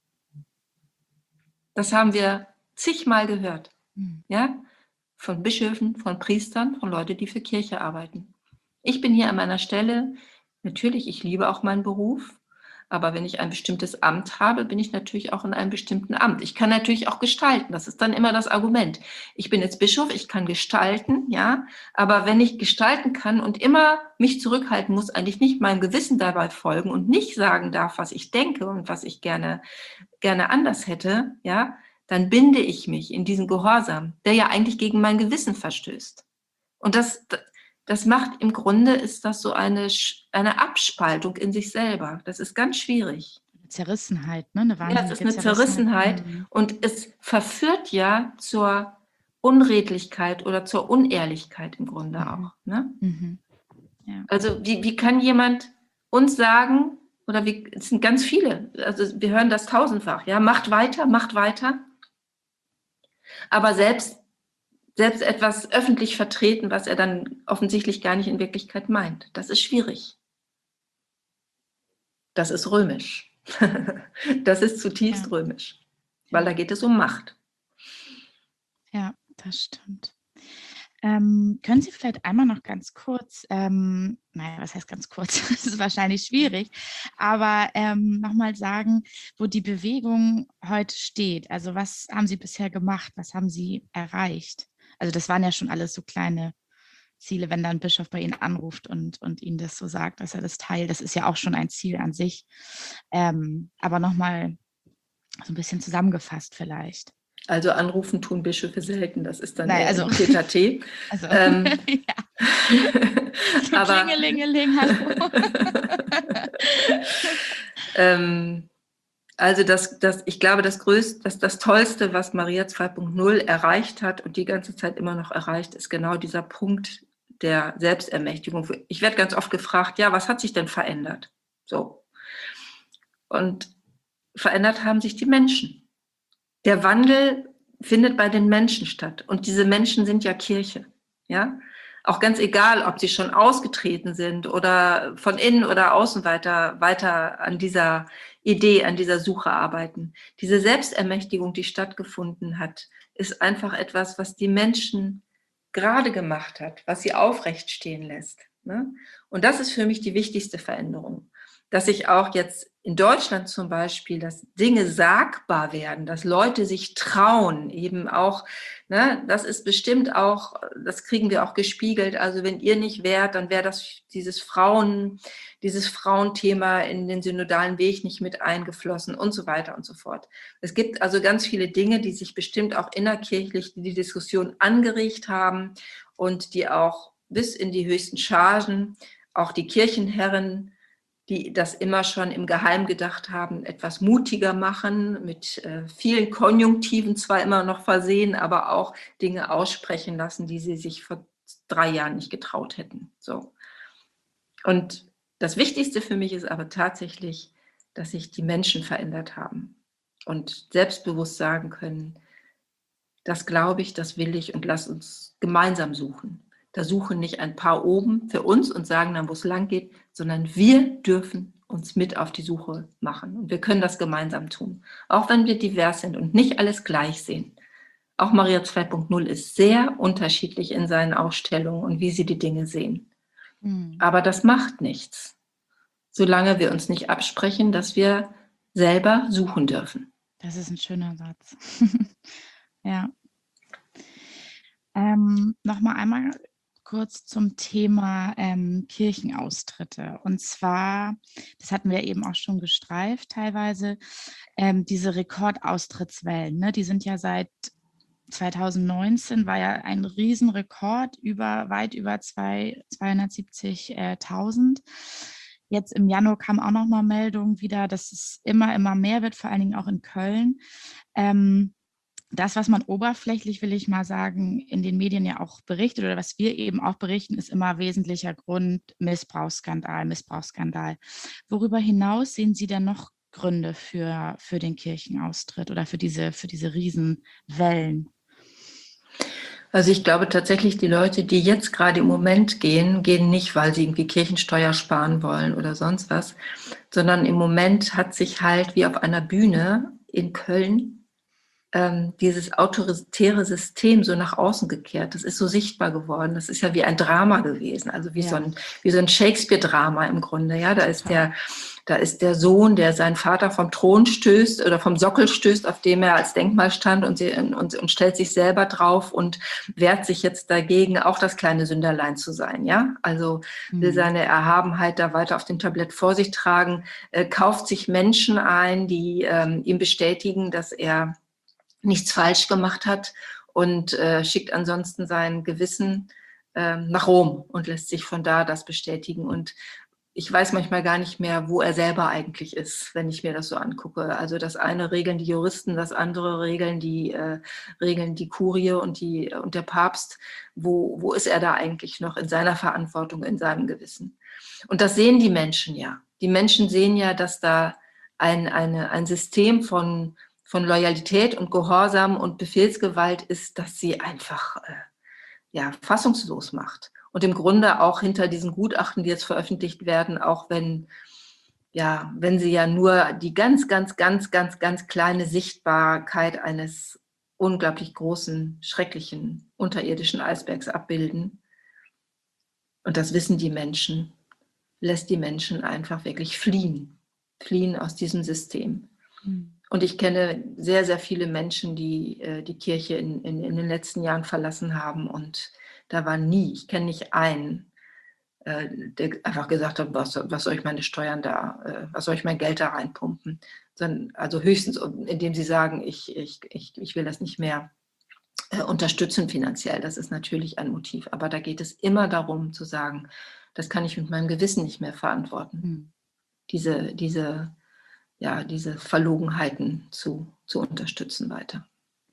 Das haben wir zigmal gehört, ja, von Bischöfen, von Priestern, von Leuten, die für Kirche arbeiten. Ich bin hier an meiner Stelle, natürlich, ich liebe auch meinen Beruf, aber wenn ich ein bestimmtes Amt habe, bin ich natürlich auch in einem bestimmten Amt. Ich kann natürlich auch gestalten, das ist dann immer das Argument. Ich bin jetzt Bischof, ich kann gestalten, ja, aber wenn ich gestalten kann und immer mich zurückhalten muss, eigentlich nicht meinem Gewissen dabei folgen und nicht sagen darf, was ich denke und was ich gerne anders hätte, ja, dann binde ich mich in diesen Gehorsam, der ja eigentlich gegen mein Gewissen verstößt. Und das macht im Grunde, ist das so eine Abspaltung in sich selber. Das ist ganz schwierig. Zerrissenheit, ne? Eine Ja, es wahnsinnige ist eine Zerrissenheit und es verführt ja zur Unredlichkeit oder zur Unehrlichkeit im Grunde auch. Ne? Ja. Also wie kann jemand uns sagen, oder es sind ganz viele, also wir hören das tausendfach, ja, macht weiter, aber selbst etwas öffentlich vertreten, was er dann offensichtlich gar nicht in Wirklichkeit meint. Das ist schwierig. Das ist römisch. Das ist zutiefst römisch, weil da geht es um Macht. Ja, das stimmt. Können Sie vielleicht einmal noch ganz kurz, naja, was heißt ganz kurz? Das ist wahrscheinlich schwierig, aber nochmal sagen, wo die Bewegung heute steht. Also was haben Sie bisher gemacht? Was haben Sie erreicht? Also das waren ja schon alles so kleine Ziele, wenn dann ein Bischof bei Ihnen anruft und Ihnen das so sagt, dass er das teilt. Das ist ja auch schon ein Ziel an sich. Aber nochmal so ein bisschen zusammengefasst vielleicht. Also anrufen tun Bischöfe selten, das ist dann Nein, eher also, Tete-a-Tete. Also, ja. Aber Klingelingeling, hallo. Also ich glaube, das Tollste, was Maria 2.0 erreicht hat und die ganze Zeit immer noch erreicht, ist genau dieser Punkt der Selbstermächtigung. Ich werde ganz oft gefragt, ja, was hat sich denn verändert? So. Und verändert haben sich die Menschen. Der Wandel findet bei den Menschen statt. Und diese Menschen sind ja Kirche. Ja? Auch ganz egal, ob sie schon ausgetreten sind oder von innen oder außen weiter an dieser Idee, an dieser Suche arbeiten. Diese Selbstermächtigung, die stattgefunden hat, ist einfach etwas, was die Menschen gerade gemacht hat, was sie aufrecht stehen lässt. Ne? Und das ist für mich die wichtigste Veränderung. Dass sich auch jetzt in Deutschland zum Beispiel, dass Dinge sagbar werden, dass Leute sich trauen, eben auch, ne, das ist bestimmt auch, das kriegen wir auch gespiegelt, also wenn ihr nicht wärt, dann wäre das dieses Frauenthema in den synodalen Weg nicht mit eingeflossen und so weiter und so fort. Es gibt also ganz viele Dinge, die sich bestimmt auch innerkirchlich die Diskussion angeregt haben und die auch bis in die höchsten Chargen, auch die Kirchenherren, die das immer schon im Geheim gedacht haben, etwas mutiger machen, mit vielen Konjunktiven zwar immer noch versehen, aber auch Dinge aussprechen lassen, die sie sich vor 3 Jahren nicht getraut hätten. So. Und das Wichtigste für mich ist aber tatsächlich, dass sich die Menschen verändert haben und selbstbewusst sagen können, das glaube ich, das will ich und lass uns gemeinsam suchen. Da suchen nicht ein paar oben für uns und sagen dann, wo es lang geht, sondern wir dürfen uns mit auf die Suche machen. Und wir können das gemeinsam tun, auch wenn wir divers sind und nicht alles gleich sehen. Auch Maria 2.0 ist sehr unterschiedlich in seinen Ausstellungen und wie sie die Dinge sehen. Aber das macht nichts, solange wir uns nicht absprechen, dass wir selber suchen dürfen. Das ist ein schöner Satz. Ja. Nochmal einmal kurz zum Thema Kirchenaustritte. Und zwar, das hatten wir eben auch schon gestreift teilweise, diese Rekordaustrittswellen, ne? Die sind ja seit 2019, war ja ein Riesenrekord, weit über 270.000. Jetzt im Januar kam auch nochmal Meldungen wieder, dass es immer mehr wird, vor allen Dingen auch in Köln. Das, was man oberflächlich, will ich mal sagen, in den Medien ja auch berichtet oder was wir eben auch berichten, ist immer wesentlicher Grund Missbrauchsskandal. Worüber hinaus sehen Sie denn noch Gründe für den Kirchenaustritt oder für diese Riesenwellen? Also ich glaube tatsächlich, die Leute, die jetzt gerade im Moment gehen nicht, weil sie irgendwie Kirchensteuer sparen wollen oder sonst was, sondern im Moment hat sich halt wie auf einer Bühne in Köln dieses autoritäre System so nach außen gekehrt. Das ist so sichtbar geworden. Das ist ja wie ein Drama gewesen, also wie so ein Shakespeare-Drama im Grunde. Ja, da ist der Sohn, der seinen Vater vom Thron stößt oder vom Sockel stößt, auf dem er als Denkmal stand und stellt sich selber drauf und wehrt sich jetzt dagegen, auch das kleine Sünderlein zu sein. Ja, also will seine Erhabenheit da weiter auf dem Tablett vor sich tragen, kauft sich Menschen ein, die ihm bestätigen, dass er nichts falsch gemacht hat und schickt ansonsten sein Gewissen nach Rom und lässt sich von da das bestätigen. Und ich weiß manchmal gar nicht mehr, wo er selber eigentlich ist, wenn ich mir das so angucke. Also das eine regeln die Juristen, das andere regeln die Kurie und der Papst. Wo ist er da eigentlich noch in seiner Verantwortung, in seinem Gewissen? Und das sehen die Menschen ja. Die Menschen sehen ja, dass da ein System von Loyalität und Gehorsam und Befehlsgewalt ist, das sie einfach fassungslos macht. Und im Grunde auch hinter diesen Gutachten, die jetzt veröffentlicht werden, auch wenn sie ja nur die ganz, ganz, ganz, ganz, ganz kleine Sichtbarkeit eines unglaublich großen, schrecklichen, unterirdischen Eisbergs abbilden. Und das wissen die Menschen, lässt die Menschen einfach wirklich fliehen aus diesem System. Und ich kenne sehr, sehr viele Menschen, die die Kirche in den letzten Jahren verlassen haben. Und da war ich kenne nicht einen, der einfach gesagt hat, was soll ich meine Steuern da, was soll ich mein Geld da reinpumpen? Also höchstens, indem sie sagen, ich will das nicht mehr unterstützen finanziell. Das ist natürlich ein Motiv. Aber da geht es immer darum zu sagen, das kann ich mit meinem Gewissen nicht mehr verantworten. Diese Verlogenheiten zu unterstützen weiter.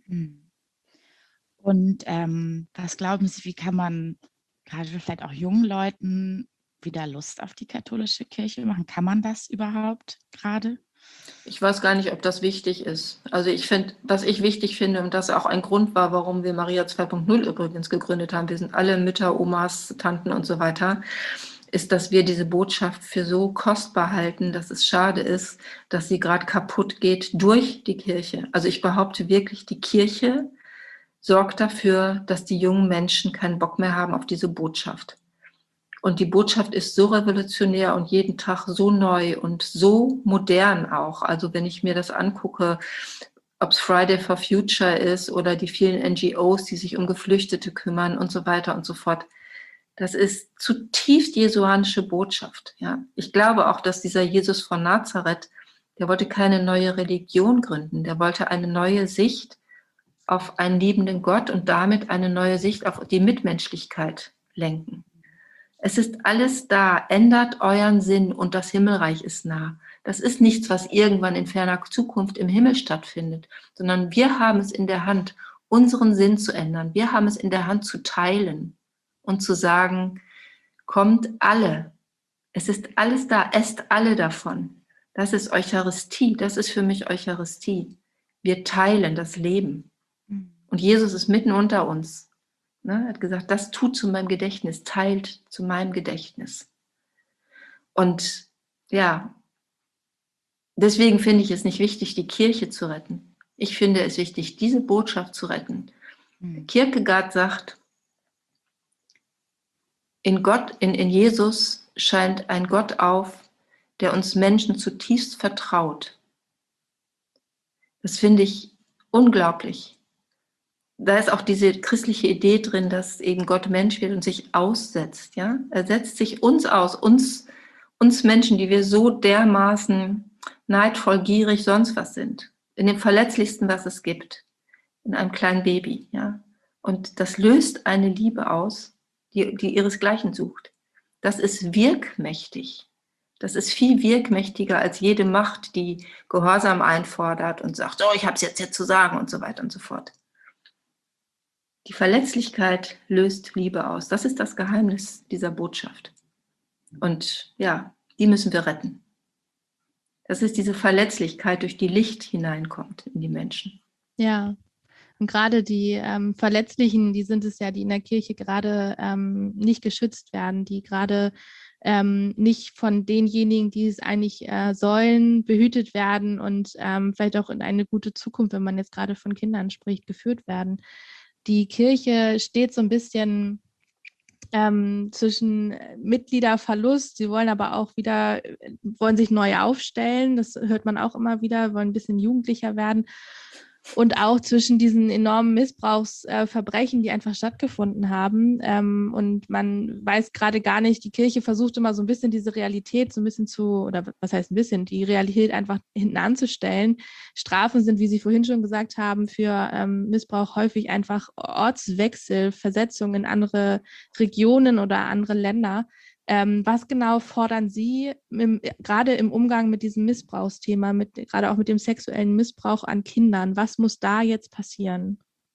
Und was glauben Sie, wie kann man gerade vielleicht auch jungen Leuten wieder Lust auf die katholische Kirche machen? Kann man das überhaupt gerade? Ich weiß gar nicht, ob das wichtig ist. Also ich finde, was ich wichtig finde und das auch ein Grund war, warum wir Maria 2.0 übrigens gegründet haben, wir sind alle Mütter, Omas, Tanten und so weiter, ist, dass wir diese Botschaft für so kostbar halten, dass es schade ist, dass sie gerade kaputt geht durch die Kirche. Also ich behaupte wirklich, die Kirche sorgt dafür, dass die jungen Menschen keinen Bock mehr haben auf diese Botschaft. Und die Botschaft ist so revolutionär und jeden Tag so neu und so modern auch. Also wenn ich mir das angucke, ob es Friday for Future ist oder die vielen NGOs, die sich um Geflüchtete kümmern und so weiter und so fort. Das ist zutiefst jesuanische Botschaft. Ja. Ich glaube auch, dass dieser Jesus von Nazareth, der wollte keine neue Religion gründen. Der wollte eine neue Sicht auf einen liebenden Gott und damit eine neue Sicht auf die Mitmenschlichkeit lenken. Es ist alles da, ändert euren Sinn und das Himmelreich ist nah. Das ist nichts, was irgendwann in ferner Zukunft im Himmel stattfindet, sondern wir haben es in der Hand, unseren Sinn zu ändern. Wir haben es in der Hand zu teilen und zu sagen, kommt alle. Es ist alles da, esst alle davon. Das ist Eucharistie, das ist für mich Eucharistie. Wir teilen das Leben. Und Jesus ist mitten unter uns. Er hat gesagt, das tut zu meinem Gedächtnis, teilt zu meinem Gedächtnis. Und ja, deswegen finde ich es nicht wichtig, die Kirche zu retten. Ich finde es wichtig, diese Botschaft zu retten. Kierkegaard sagt, in Jesus scheint ein Gott auf, der uns Menschen zutiefst vertraut. Das finde ich unglaublich. Da ist auch diese christliche Idee drin, dass eben Gott Mensch wird und sich aussetzt. Ja? Er setzt sich uns aus, uns Menschen, die wir so dermaßen neidvoll, gierig, sonst was sind. In dem Verletzlichsten, was es gibt. In einem kleinen Baby. Ja? Und das löst eine Liebe aus, die ihresgleichen sucht. Das ist wirkmächtig. Das ist viel wirkmächtiger als jede Macht, die Gehorsam einfordert und sagt, oh, ich habe es jetzt zu sagen und so weiter und so fort. Die Verletzlichkeit löst Liebe aus. Das ist das Geheimnis dieser Botschaft. Und ja, die müssen wir retten. Das ist diese Verletzlichkeit, durch die Licht hineinkommt in die Menschen. Ja, und gerade die Verletzlichen, die sind es ja, die in der Kirche gerade nicht geschützt werden, die gerade nicht von denjenigen, die es eigentlich sollen, behütet werden und vielleicht auch in eine gute Zukunft, wenn man jetzt gerade von Kindern spricht, geführt werden. Die Kirche steht so ein bisschen zwischen Mitgliederverlust, sie wollen aber auch wieder, wollen sich neu aufstellen, das hört man auch immer wieder, wollen ein bisschen jugendlicher werden. Und auch zwischen diesen enormen Missbrauchsverbrechen, die einfach stattgefunden haben. Und man weiß gerade gar nicht, die Kirche versucht immer so ein bisschen diese Realität so ein bisschen oder was heißt ein bisschen, die Realität einfach hinten anzustellen. Strafen sind, wie Sie vorhin schon gesagt haben, für Missbrauch häufig einfach Ortswechsel, Versetzung in andere Regionen oder andere Länder. Was genau fordern Sie gerade im Umgang mit diesem Missbrauchsthema, gerade auch mit dem sexuellen Missbrauch an Kindern? Was muss da jetzt passieren?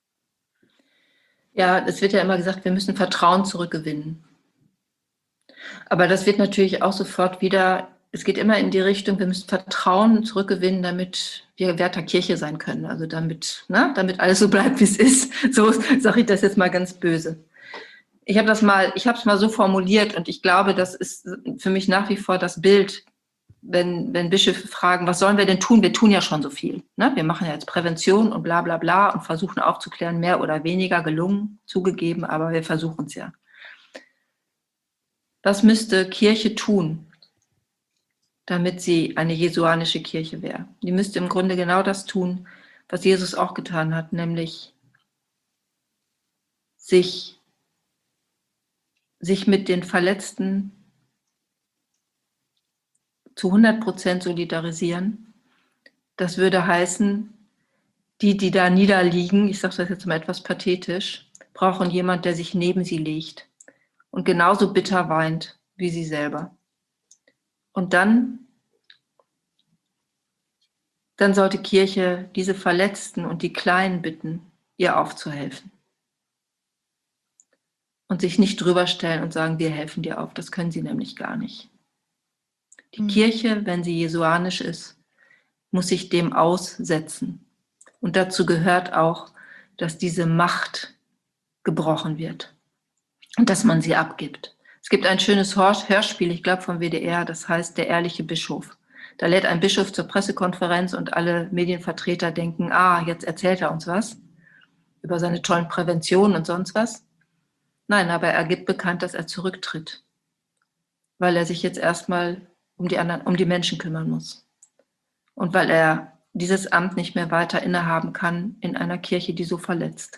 Ja, es wird ja immer gesagt, wir müssen Vertrauen zurückgewinnen. Aber das wird natürlich auch sofort wieder, es geht immer in die Richtung, wir müssen Vertrauen zurückgewinnen, damit wir Wert der Kirche sein können. Also damit alles so bleibt, wie es ist. So sage ich das jetzt mal ganz böse. Ich habe es mal so formuliert und ich glaube, das ist für mich nach wie vor das Bild, wenn Bischöfe fragen, was sollen wir denn tun? Wir tun ja schon so viel. Ne? Wir machen ja jetzt Prävention und bla bla bla und versuchen aufzuklären, mehr oder weniger gelungen, zugegeben, aber wir versuchen es ja. Was müsste Kirche tun, damit sie eine jesuanische Kirche wäre? Die müsste im Grunde genau das tun, was Jesus auch getan hat, nämlich sich mit den Verletzten zu 100% solidarisieren. Das würde heißen, die da niederliegen, ich sage das jetzt mal etwas pathetisch, brauchen jemand, der sich neben sie legt und genauso bitter weint wie sie selber. Und dann sollte Kirche diese Verletzten und die Kleinen bitten, ihr aufzuhelfen. Und sich nicht drüber stellen und sagen, wir helfen dir auf. Das können sie nämlich gar nicht. Die Kirche, wenn sie jesuanisch ist, muss sich dem aussetzen. Und dazu gehört auch, dass diese Macht gebrochen wird und dass man sie abgibt. Es gibt ein schönes Hörspiel, ich glaube vom WDR, das heißt Der ehrliche Bischof. Da lädt ein Bischof zur Pressekonferenz und alle Medienvertreter denken, jetzt erzählt er uns was über seine tollen Präventionen und sonst was. Nein, aber er gibt bekannt, dass er zurücktritt, weil er sich jetzt erstmal um die Menschen kümmern muss. Und weil er dieses Amt nicht mehr weiter innehaben kann in einer Kirche, die so verletzt.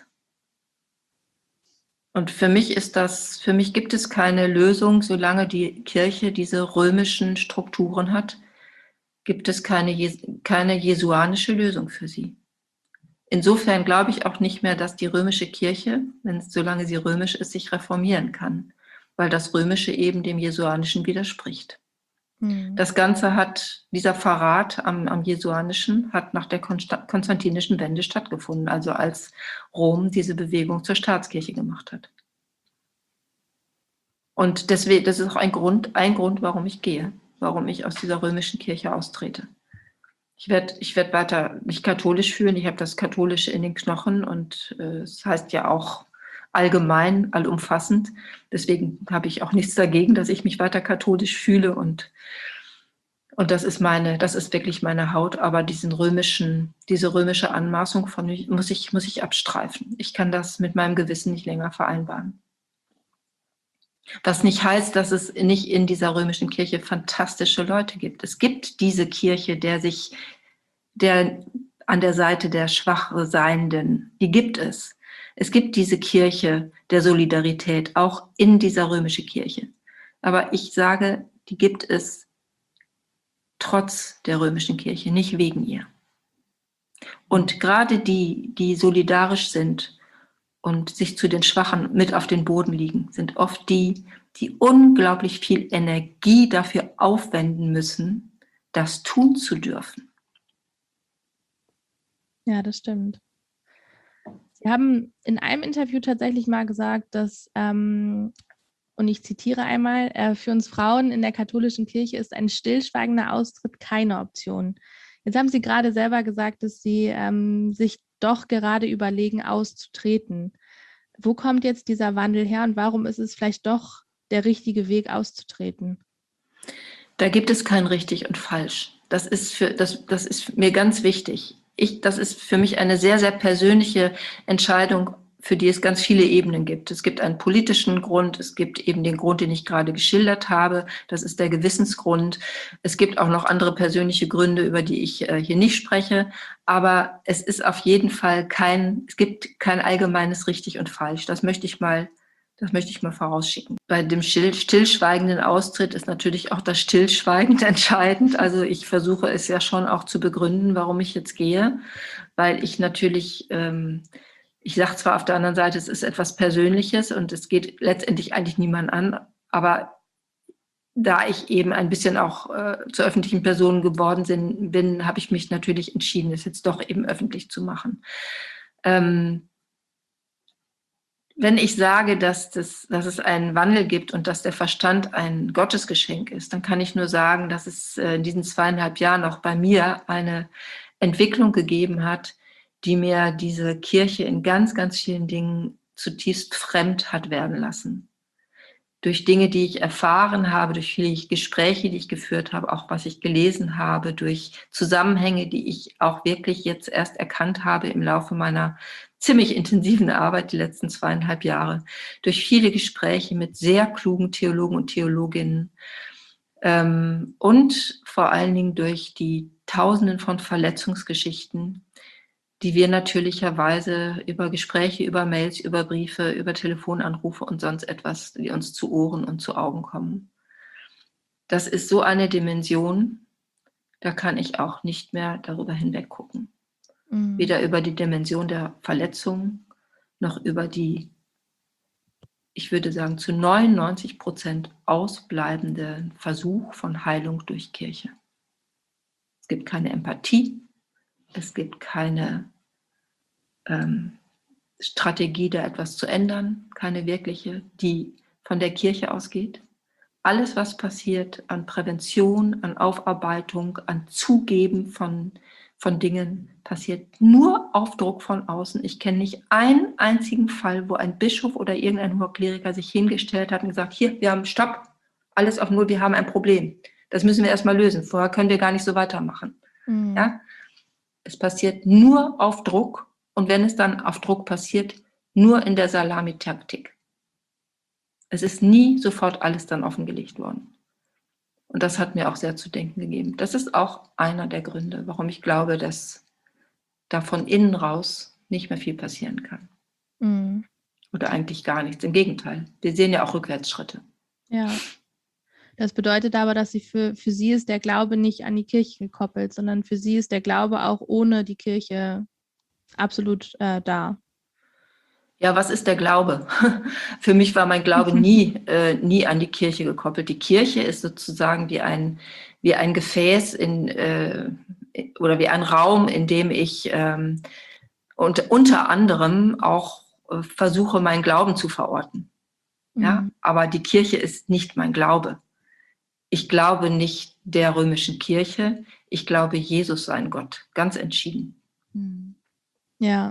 Und für mich gibt es keine Lösung, solange die Kirche diese römischen Strukturen hat, gibt es keine jesuanische Lösung für sie. Insofern glaube ich auch nicht mehr, dass die römische Kirche, solange sie römisch ist, sich reformieren kann, weil das Römische eben dem Jesuanischen widerspricht. Das Ganze dieser Verrat am Jesuanischen hat nach der konstantinischen Wende stattgefunden, also als Rom diese Bewegung zur Staatskirche gemacht hat. Und deswegen, das ist auch ein Grund, warum ich gehe, warum ich aus dieser römischen Kirche austrete. Ich werd weiter mich katholisch fühlen, ich habe das Katholische in den Knochen und es heißt ja auch allgemein, allumfassend. Deswegen habe ich auch nichts dagegen, dass ich mich weiter katholisch fühle und das ist wirklich meine Haut, aber diese römische Anmaßung von mir muss ich abstreifen. Ich kann das mit meinem Gewissen nicht länger vereinbaren. Was nicht heißt, dass es nicht in dieser römischen Kirche fantastische Leute gibt. Es gibt diese Kirche, der an der Seite der Schwachseienden, die gibt es. Es gibt diese Kirche der Solidarität, auch in dieser römischen Kirche. Aber ich sage, die gibt es trotz der römischen Kirche, nicht wegen ihr. Und gerade die solidarisch sind und sich zu den Schwachen mit auf den Boden liegen, sind oft die unglaublich viel Energie dafür aufwenden müssen, das tun zu dürfen. Ja, das stimmt. Sie haben in einem Interview tatsächlich mal gesagt, dass, und ich zitiere einmal, für uns Frauen in der katholischen Kirche ist ein stillschweigender Austritt keine Option. Jetzt haben Sie gerade selber gesagt, dass Sie sich doch gerade überlegen, auszutreten. Wo kommt jetzt dieser Wandel her und warum ist es vielleicht doch der richtige Weg, auszutreten? Da gibt es kein richtig und falsch. Das ist mir ganz wichtig. Das ist für mich eine sehr, sehr persönliche Entscheidung, für die es ganz viele Ebenen gibt. Es gibt einen politischen Grund, es gibt eben den Grund, den ich gerade geschildert habe, das ist der Gewissensgrund. Es gibt auch noch andere persönliche Gründe, über die ich hier nicht spreche, aber es ist auf jeden Fall es gibt kein allgemeines richtig und falsch. Das möchte ich mal vorausschicken. Bei dem stillschweigenden Austritt ist natürlich auch das Stillschweigend entscheidend. Also ich versuche es ja schon auch zu begründen, warum ich jetzt gehe, weil ich natürlich, ich sage zwar auf der anderen Seite, es ist etwas Persönliches und es geht letztendlich eigentlich niemand an, aber da ich eben ein bisschen auch zur öffentlichen Person geworden bin, habe ich mich natürlich entschieden, es jetzt doch eben öffentlich zu machen. Wenn ich sage, dass es einen Wandel gibt und dass der Verstand ein Gottesgeschenk ist, dann kann ich nur sagen, dass es in diesen 2,5 Jahren auch bei mir eine Entwicklung gegeben hat, die mir diese Kirche in ganz, ganz vielen Dingen zutiefst fremd hat werden lassen. Durch Dinge, die ich erfahren habe, durch viele Gespräche, die ich geführt habe, auch was ich gelesen habe, durch Zusammenhänge, die ich auch wirklich jetzt erst erkannt habe im Laufe meiner ziemlich intensiven Arbeit die letzten 2,5 Jahre, durch viele Gespräche mit sehr klugen Theologen und Theologinnen und vor allen Dingen durch die Tausenden von Verletzungsgeschichten, die wir natürlicherweise über Gespräche, über Mails, über Briefe, über Telefonanrufe und sonst etwas, die uns zu Ohren und zu Augen kommen. Das ist so eine Dimension, da kann ich auch nicht mehr darüber hinweg gucken. Weder über die Dimension der Verletzung, noch über die, ich würde sagen, zu 99% ausbleibenden Versuch von Heilung durch Kirche. Es gibt keine Empathie, es gibt keine Strategie, da etwas zu ändern, keine wirkliche, die von der Kirche ausgeht. Alles, was passiert an Prävention, an Aufarbeitung, an Zugeben von Dingen, passiert nur auf Druck von außen. Ich kenne nicht einen einzigen Fall, wo ein Bischof oder irgendein hoher Kleriker sich hingestellt hat und gesagt, hier, wir haben Stopp, alles auf Null, wir haben ein Problem. Das müssen wir erstmal lösen, vorher können wir gar nicht so weitermachen. Ja? Es passiert nur auf Druck und wenn es dann auf Druck passiert, nur in der Salamitaktik. Es ist nie sofort alles dann offengelegt worden. Und das hat mir auch sehr zu denken gegeben. Das ist auch einer der Gründe, warum ich glaube, dass da von innen raus nicht mehr viel passieren kann. Oder eigentlich gar nichts. Im Gegenteil, wir sehen ja auch Rückwärtsschritte. Ja, das bedeutet aber, dass für sie ist der Glaube nicht an die Kirche gekoppelt, sondern für sie ist der Glaube auch ohne die Kirche absolut da. Ja, was ist der Glaube? Für mich war mein Glaube nie an die Kirche gekoppelt. Die Kirche ist sozusagen wie ein Gefäß oder wie ein Raum, in dem ich und unter anderem auch versuche, meinen Glauben zu verorten. Ja? Aber die Kirche ist nicht mein Glaube. Ich glaube nicht der römischen Kirche. Ich glaube, Jesus sei ein Gott. Ganz entschieden. Ja.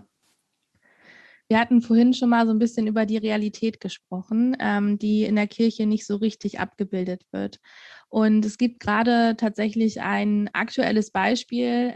Wir hatten vorhin schon mal so ein bisschen über die Realität gesprochen, die in der Kirche nicht so richtig abgebildet wird. Und es gibt gerade tatsächlich ein aktuelles Beispiel,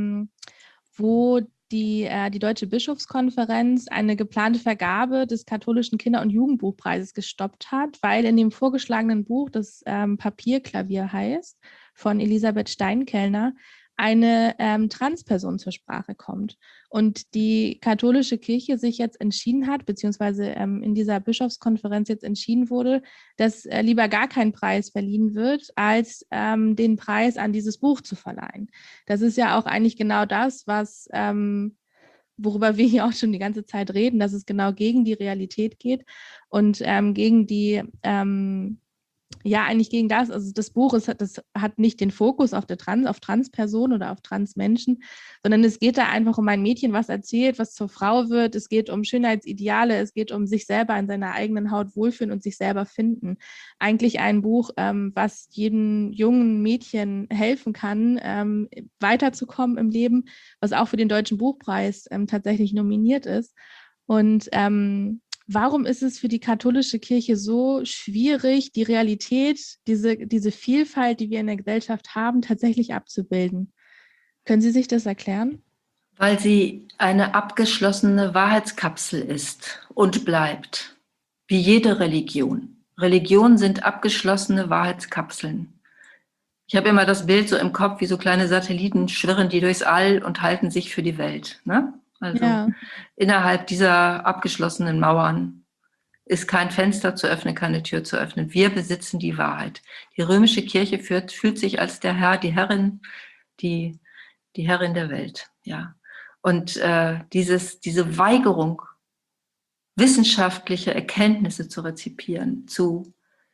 wo die Deutsche Bischofskonferenz eine geplante Vergabe des katholischen Kinder- und Jugendbuchpreises gestoppt hat, weil in dem vorgeschlagenen Buch, das Papierklavier heißt, von Elisabeth Steinkellner, eine Transperson zur Sprache kommt. Und die katholische Kirche sich jetzt entschieden hat, beziehungsweise in dieser Bischofskonferenz jetzt entschieden wurde, dass lieber gar kein Preis verliehen wird, als den Preis an dieses Buch zu verleihen. Das ist ja auch eigentlich genau das, was worüber wir hier auch schon die ganze Zeit reden, dass es genau gegen die Realität geht und gegen die eigentlich gegen das, also das Buch das hat nicht den Fokus auf Transpersonen oder auf Transmenschen, sondern es geht da einfach um ein Mädchen, was erzählt, was zur Frau wird. Es geht um Schönheitsideale, es geht um sich selber in seiner eigenen Haut wohlfühlen und sich selber finden. Eigentlich ein Buch, was jedem jungen Mädchen helfen kann, weiterzukommen im Leben, was auch für den Deutschen Buchpreis tatsächlich nominiert ist. Und warum ist es für die katholische Kirche so schwierig, die Realität, diese Vielfalt, die wir in der Gesellschaft haben, tatsächlich abzubilden? Können Sie sich das erklären? Weil sie eine abgeschlossene Wahrheitskapsel ist und bleibt, wie jede Religion. Religionen sind abgeschlossene Wahrheitskapseln. Ich habe immer das Bild so im Kopf, wie so kleine Satelliten schwirren die durchs All und halten sich für die Welt, ne? Also innerhalb dieser abgeschlossenen Mauern ist kein Fenster zu öffnen, keine Tür zu öffnen. Wir besitzen die Wahrheit. Die römische Kirche fühlt sich als der Herr, die Herrin, die Herrin der Welt. Ja. Und diese Weigerung, wissenschaftliche Erkenntnisse zu rezipieren, zu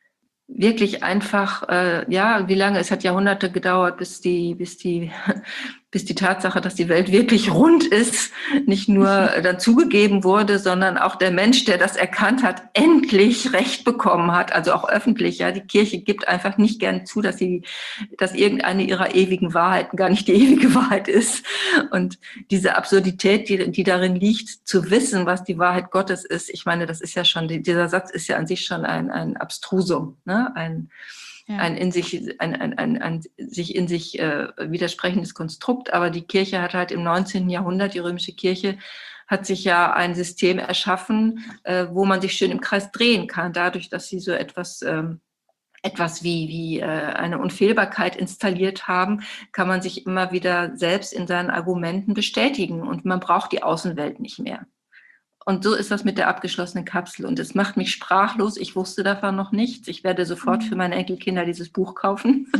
wirklich einfach, wie lange, es hat Jahrhunderte gedauert, bis die Tatsache, dass die Welt wirklich rund ist, nicht nur dann zugegeben wurde, sondern auch der Mensch, der das erkannt hat, endlich Recht bekommen hat, also auch öffentlich. Ja, die Kirche gibt einfach nicht gern zu, dass irgendeine ihrer ewigen Wahrheiten gar nicht die ewige Wahrheit ist. Und diese Absurdität, die darin liegt, zu wissen, was die Wahrheit Gottes ist, ich meine, das ist ja schon, dieser Satz ist ja an sich schon ein Abstrusum, ne? Ein sich in sich widersprechendes Konstrukt. Aber die Kirche hat halt im 19. Jahrhundert, die römische Kirche, hat sich ja ein System erschaffen, wo man sich schön im Kreis drehen kann, dadurch, dass sie so etwas wie eine Unfehlbarkeit installiert haben, kann man sich immer wieder selbst in seinen Argumenten bestätigen und man braucht die Außenwelt nicht mehr. Und so ist das mit der abgeschlossenen Kapsel. Und es macht mich sprachlos. Ich wusste davon noch nichts. Ich werde sofort für meine Enkelkinder dieses Buch kaufen.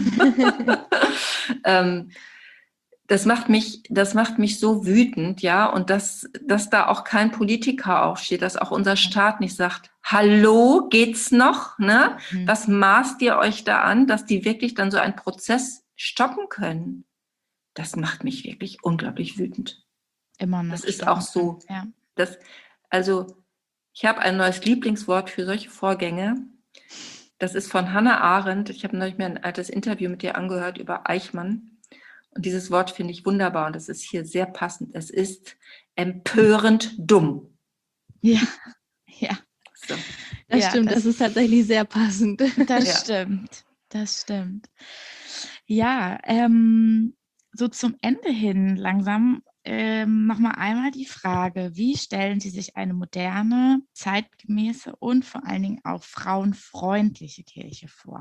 Das macht mich so wütend, ja. Und dass da auch kein Politiker aufsteht, dass auch unser Staat nicht sagt, hallo, geht's noch? Ne? Was maßt ihr euch da an, dass die wirklich dann so einen Prozess stoppen können? Das macht mich wirklich unglaublich wütend. Immer noch. Das ist auch so. Ja. Also, ich habe ein neues Lieblingswort für solche Vorgänge. Das ist von Hannah Arendt. Ich habe neulich mir ein altes Interview mit ihr angehört über Eichmann. Und dieses Wort finde ich wunderbar und das ist hier sehr passend. Es ist empörend dumm. Ja. So. Das stimmt, das ist tatsächlich sehr passend. Das stimmt. Ja, so zum Ende hin langsam nochmal einmal die Frage, wie stellen Sie sich eine moderne, zeitgemäße und vor allen Dingen auch frauenfreundliche Kirche vor?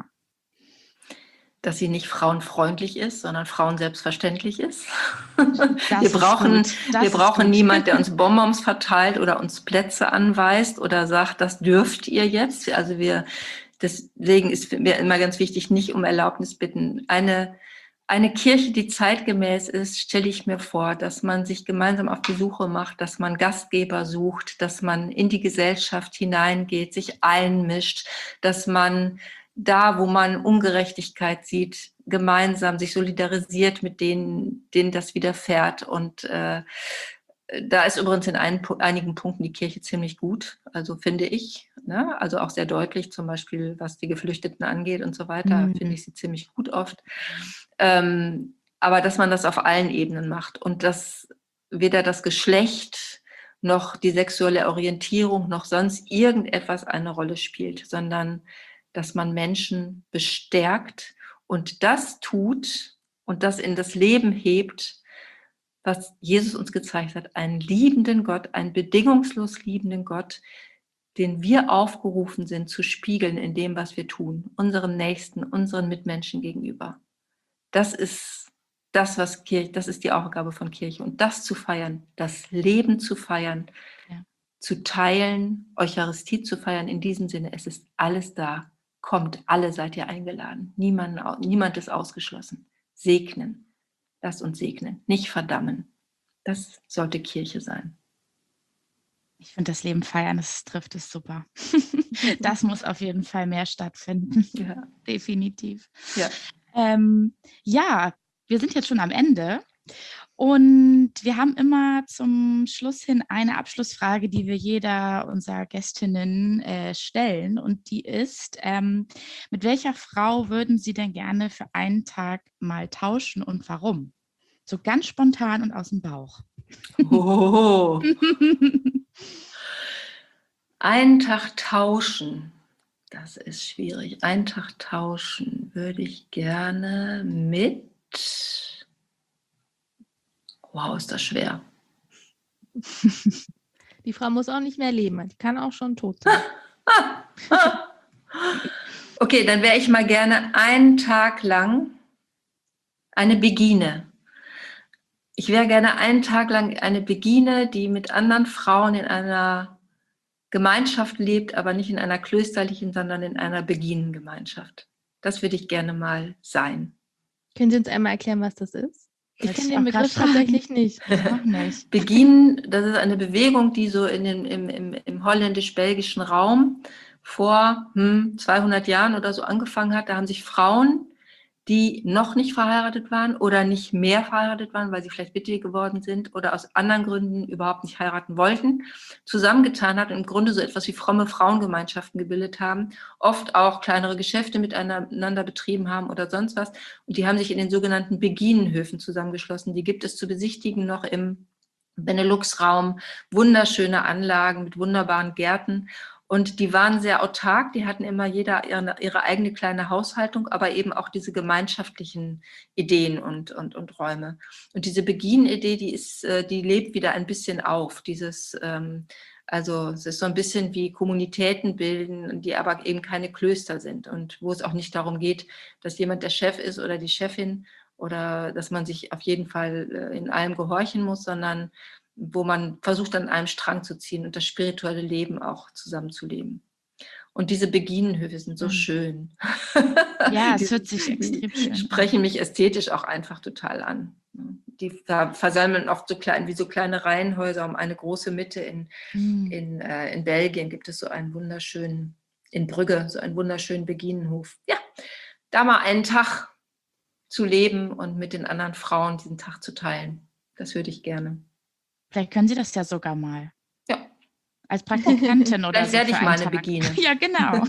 Dass sie nicht frauenfreundlich ist, sondern frauenselbstverständlich ist. Wir brauchen niemanden, der uns Bonbons verteilt oder uns Plätze anweist oder sagt, das dürft ihr jetzt. Also deswegen ist mir immer ganz wichtig, nicht um Erlaubnis bitten. Eine Kirche, die zeitgemäß ist, stelle ich mir vor, dass man sich gemeinsam auf die Suche macht, dass man Gastgeber sucht, dass man in die Gesellschaft hineingeht, sich einmischt, dass man da, wo man Ungerechtigkeit sieht, gemeinsam sich solidarisiert mit denen das widerfährt. Und da ist übrigens in einigen Punkten die Kirche ziemlich gut, also finde ich, ne? Also auch sehr deutlich, zum Beispiel was die Geflüchteten angeht und so weiter, finde ich sie ziemlich gut oft. Aber dass man das auf allen Ebenen macht und dass weder das Geschlecht noch die sexuelle Orientierung noch sonst irgendetwas eine Rolle spielt, sondern dass man Menschen bestärkt und das tut und das in das Leben hebt, was Jesus uns gezeigt hat, einen liebenden Gott, einen bedingungslos liebenden Gott, den wir aufgerufen sind zu spiegeln in dem, was wir tun, unseren Nächsten, unseren Mitmenschen gegenüber. Das ist das ist die Aufgabe von Kirche. Und das zu feiern, das Leben zu feiern, zu teilen, Eucharistie zu feiern, in diesem Sinne, es ist alles da. Kommt, alle seid ihr eingeladen. Niemand ist ausgeschlossen. Segnen. Lasst uns segnen, nicht verdammen. Das sollte Kirche sein. Ich finde das Leben feiern, das trifft es super. Das muss auf jeden Fall mehr stattfinden. Ja. Definitiv. Ja. Wir sind jetzt schon am Ende und wir haben immer zum Schluss hin eine Abschlussfrage, die wir jeder unserer Gästinnen stellen und die ist, mit welcher Frau würden Sie denn gerne für einen Tag mal tauschen und warum? So ganz spontan und aus dem Bauch. Oh. Einen Tag tauschen, das ist schwierig. Einen Tag tauschen würde ich gerne mit... Wow, ist das schwer. Die Frau muss auch nicht mehr leben, die kann auch schon tot sein. Okay, dann wäre ich mal gerne einen Tag lang eine Begine. Ich wäre gerne einen Tag lang eine Begine, die mit anderen Frauen in einer Gemeinschaft lebt, aber nicht in einer klösterlichen, sondern in einer Beginengemeinschaft. Das würde ich gerne mal sein. Können Sie uns einmal erklären, was das ist? Ich kenne den Begriff tatsächlich nicht. Auch nicht. Beginen, das ist eine Bewegung, die so im holländisch-belgischen Raum vor 200 Jahren oder so angefangen hat. Da haben sich Frauen, die noch nicht verheiratet waren oder nicht mehr verheiratet waren, weil sie vielleicht Witwe geworden sind oder aus anderen Gründen überhaupt nicht heiraten wollten, zusammengetan hat und im Grunde so etwas wie fromme Frauengemeinschaften gebildet haben, oft auch kleinere Geschäfte miteinander betrieben haben oder sonst was. Und die haben sich in den sogenannten Beginenhöfen zusammengeschlossen. Die gibt es zu besichtigen noch im Benelux-Raum, wunderschöne Anlagen mit wunderbaren Gärten. Und die waren sehr autark, die hatten immer jeder ihre eigene kleine Haushaltung, aber eben auch diese gemeinschaftlichen Ideen und Räume. Und diese Begin-Idee, die lebt wieder ein bisschen auf. Also es ist so ein bisschen wie Kommunitäten bilden, die aber eben keine Klöster sind und wo es auch nicht darum geht, dass jemand der Chef ist oder die Chefin oder dass man sich auf jeden Fall in allem gehorchen muss, sondern wo man versucht, an einem Strang zu ziehen und das spirituelle Leben auch zusammenzuleben. Und diese Beginenhöfe sind so schön. Ja, es hört sich extrem schön an. Sprechen mich ästhetisch auch einfach total an. Die versammeln oft so kleine Reihenhäuser um eine große Mitte. In Belgien gibt es so einen wunderschönen, in Brügge, so einen wunderschönen Beginenhof. Ja, da mal einen Tag zu leben und mit den anderen Frauen diesen Tag zu teilen. Das würde ich gerne. Vielleicht können Sie das ja sogar mal. Ja. Als Praktikantin oder so. Dann werde ich mal eine Begine. Ja, genau.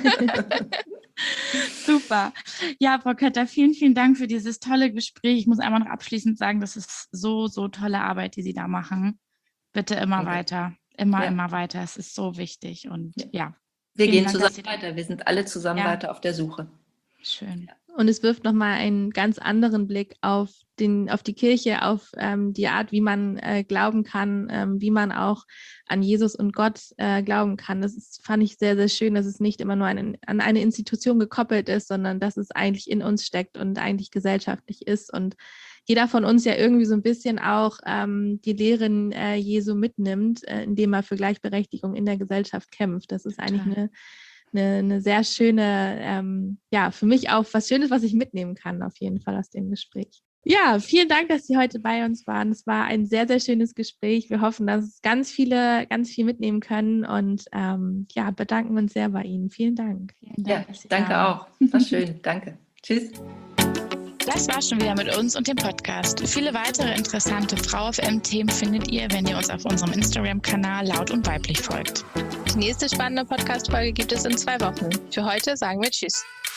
Super. Ja, Frau Kötter, vielen, vielen Dank für dieses tolle Gespräch. Ich muss einmal noch abschließend sagen, das ist so, so tolle Arbeit, die Sie da machen. Bitte immer weiter. Immer weiter. Es ist so wichtig. Und ja. Wir gehen zusammen weiter. Wir sind alle zusammen weiter auf der Suche. Schön. Und es wirft nochmal einen ganz anderen Blick auf die Kirche, auf die Art, wie man glauben kann, wie man auch an Jesus und Gott glauben kann. Fand ich sehr, sehr schön, dass es nicht immer nur an eine Institution gekoppelt ist, sondern dass es eigentlich in uns steckt und eigentlich gesellschaftlich ist. Und jeder von uns ja irgendwie so ein bisschen auch die Lehren Jesu mitnimmt, indem er für Gleichberechtigung in der Gesellschaft kämpft. Das ist eigentlich eine sehr schöne, für mich auch was Schönes, was ich mitnehmen kann, auf jeden Fall aus dem Gespräch. Ja, vielen Dank, dass Sie heute bei uns waren. Es war ein sehr, sehr schönes Gespräch. Wir hoffen, dass ganz viele ganz viel mitnehmen können und bedanken uns sehr bei Ihnen. Vielen Dank. Vielen Dank, danke auch. War schön. Danke. Tschüss. Das war schon wieder mit uns und dem Podcast. Viele weitere interessante Frau FM-Themen findet ihr, wenn ihr uns auf unserem Instagram-Kanal Laut und Weiblich folgt. Die nächste spannende Podcast-Folge gibt es in 2 Wochen. Für heute sagen wir Tschüss.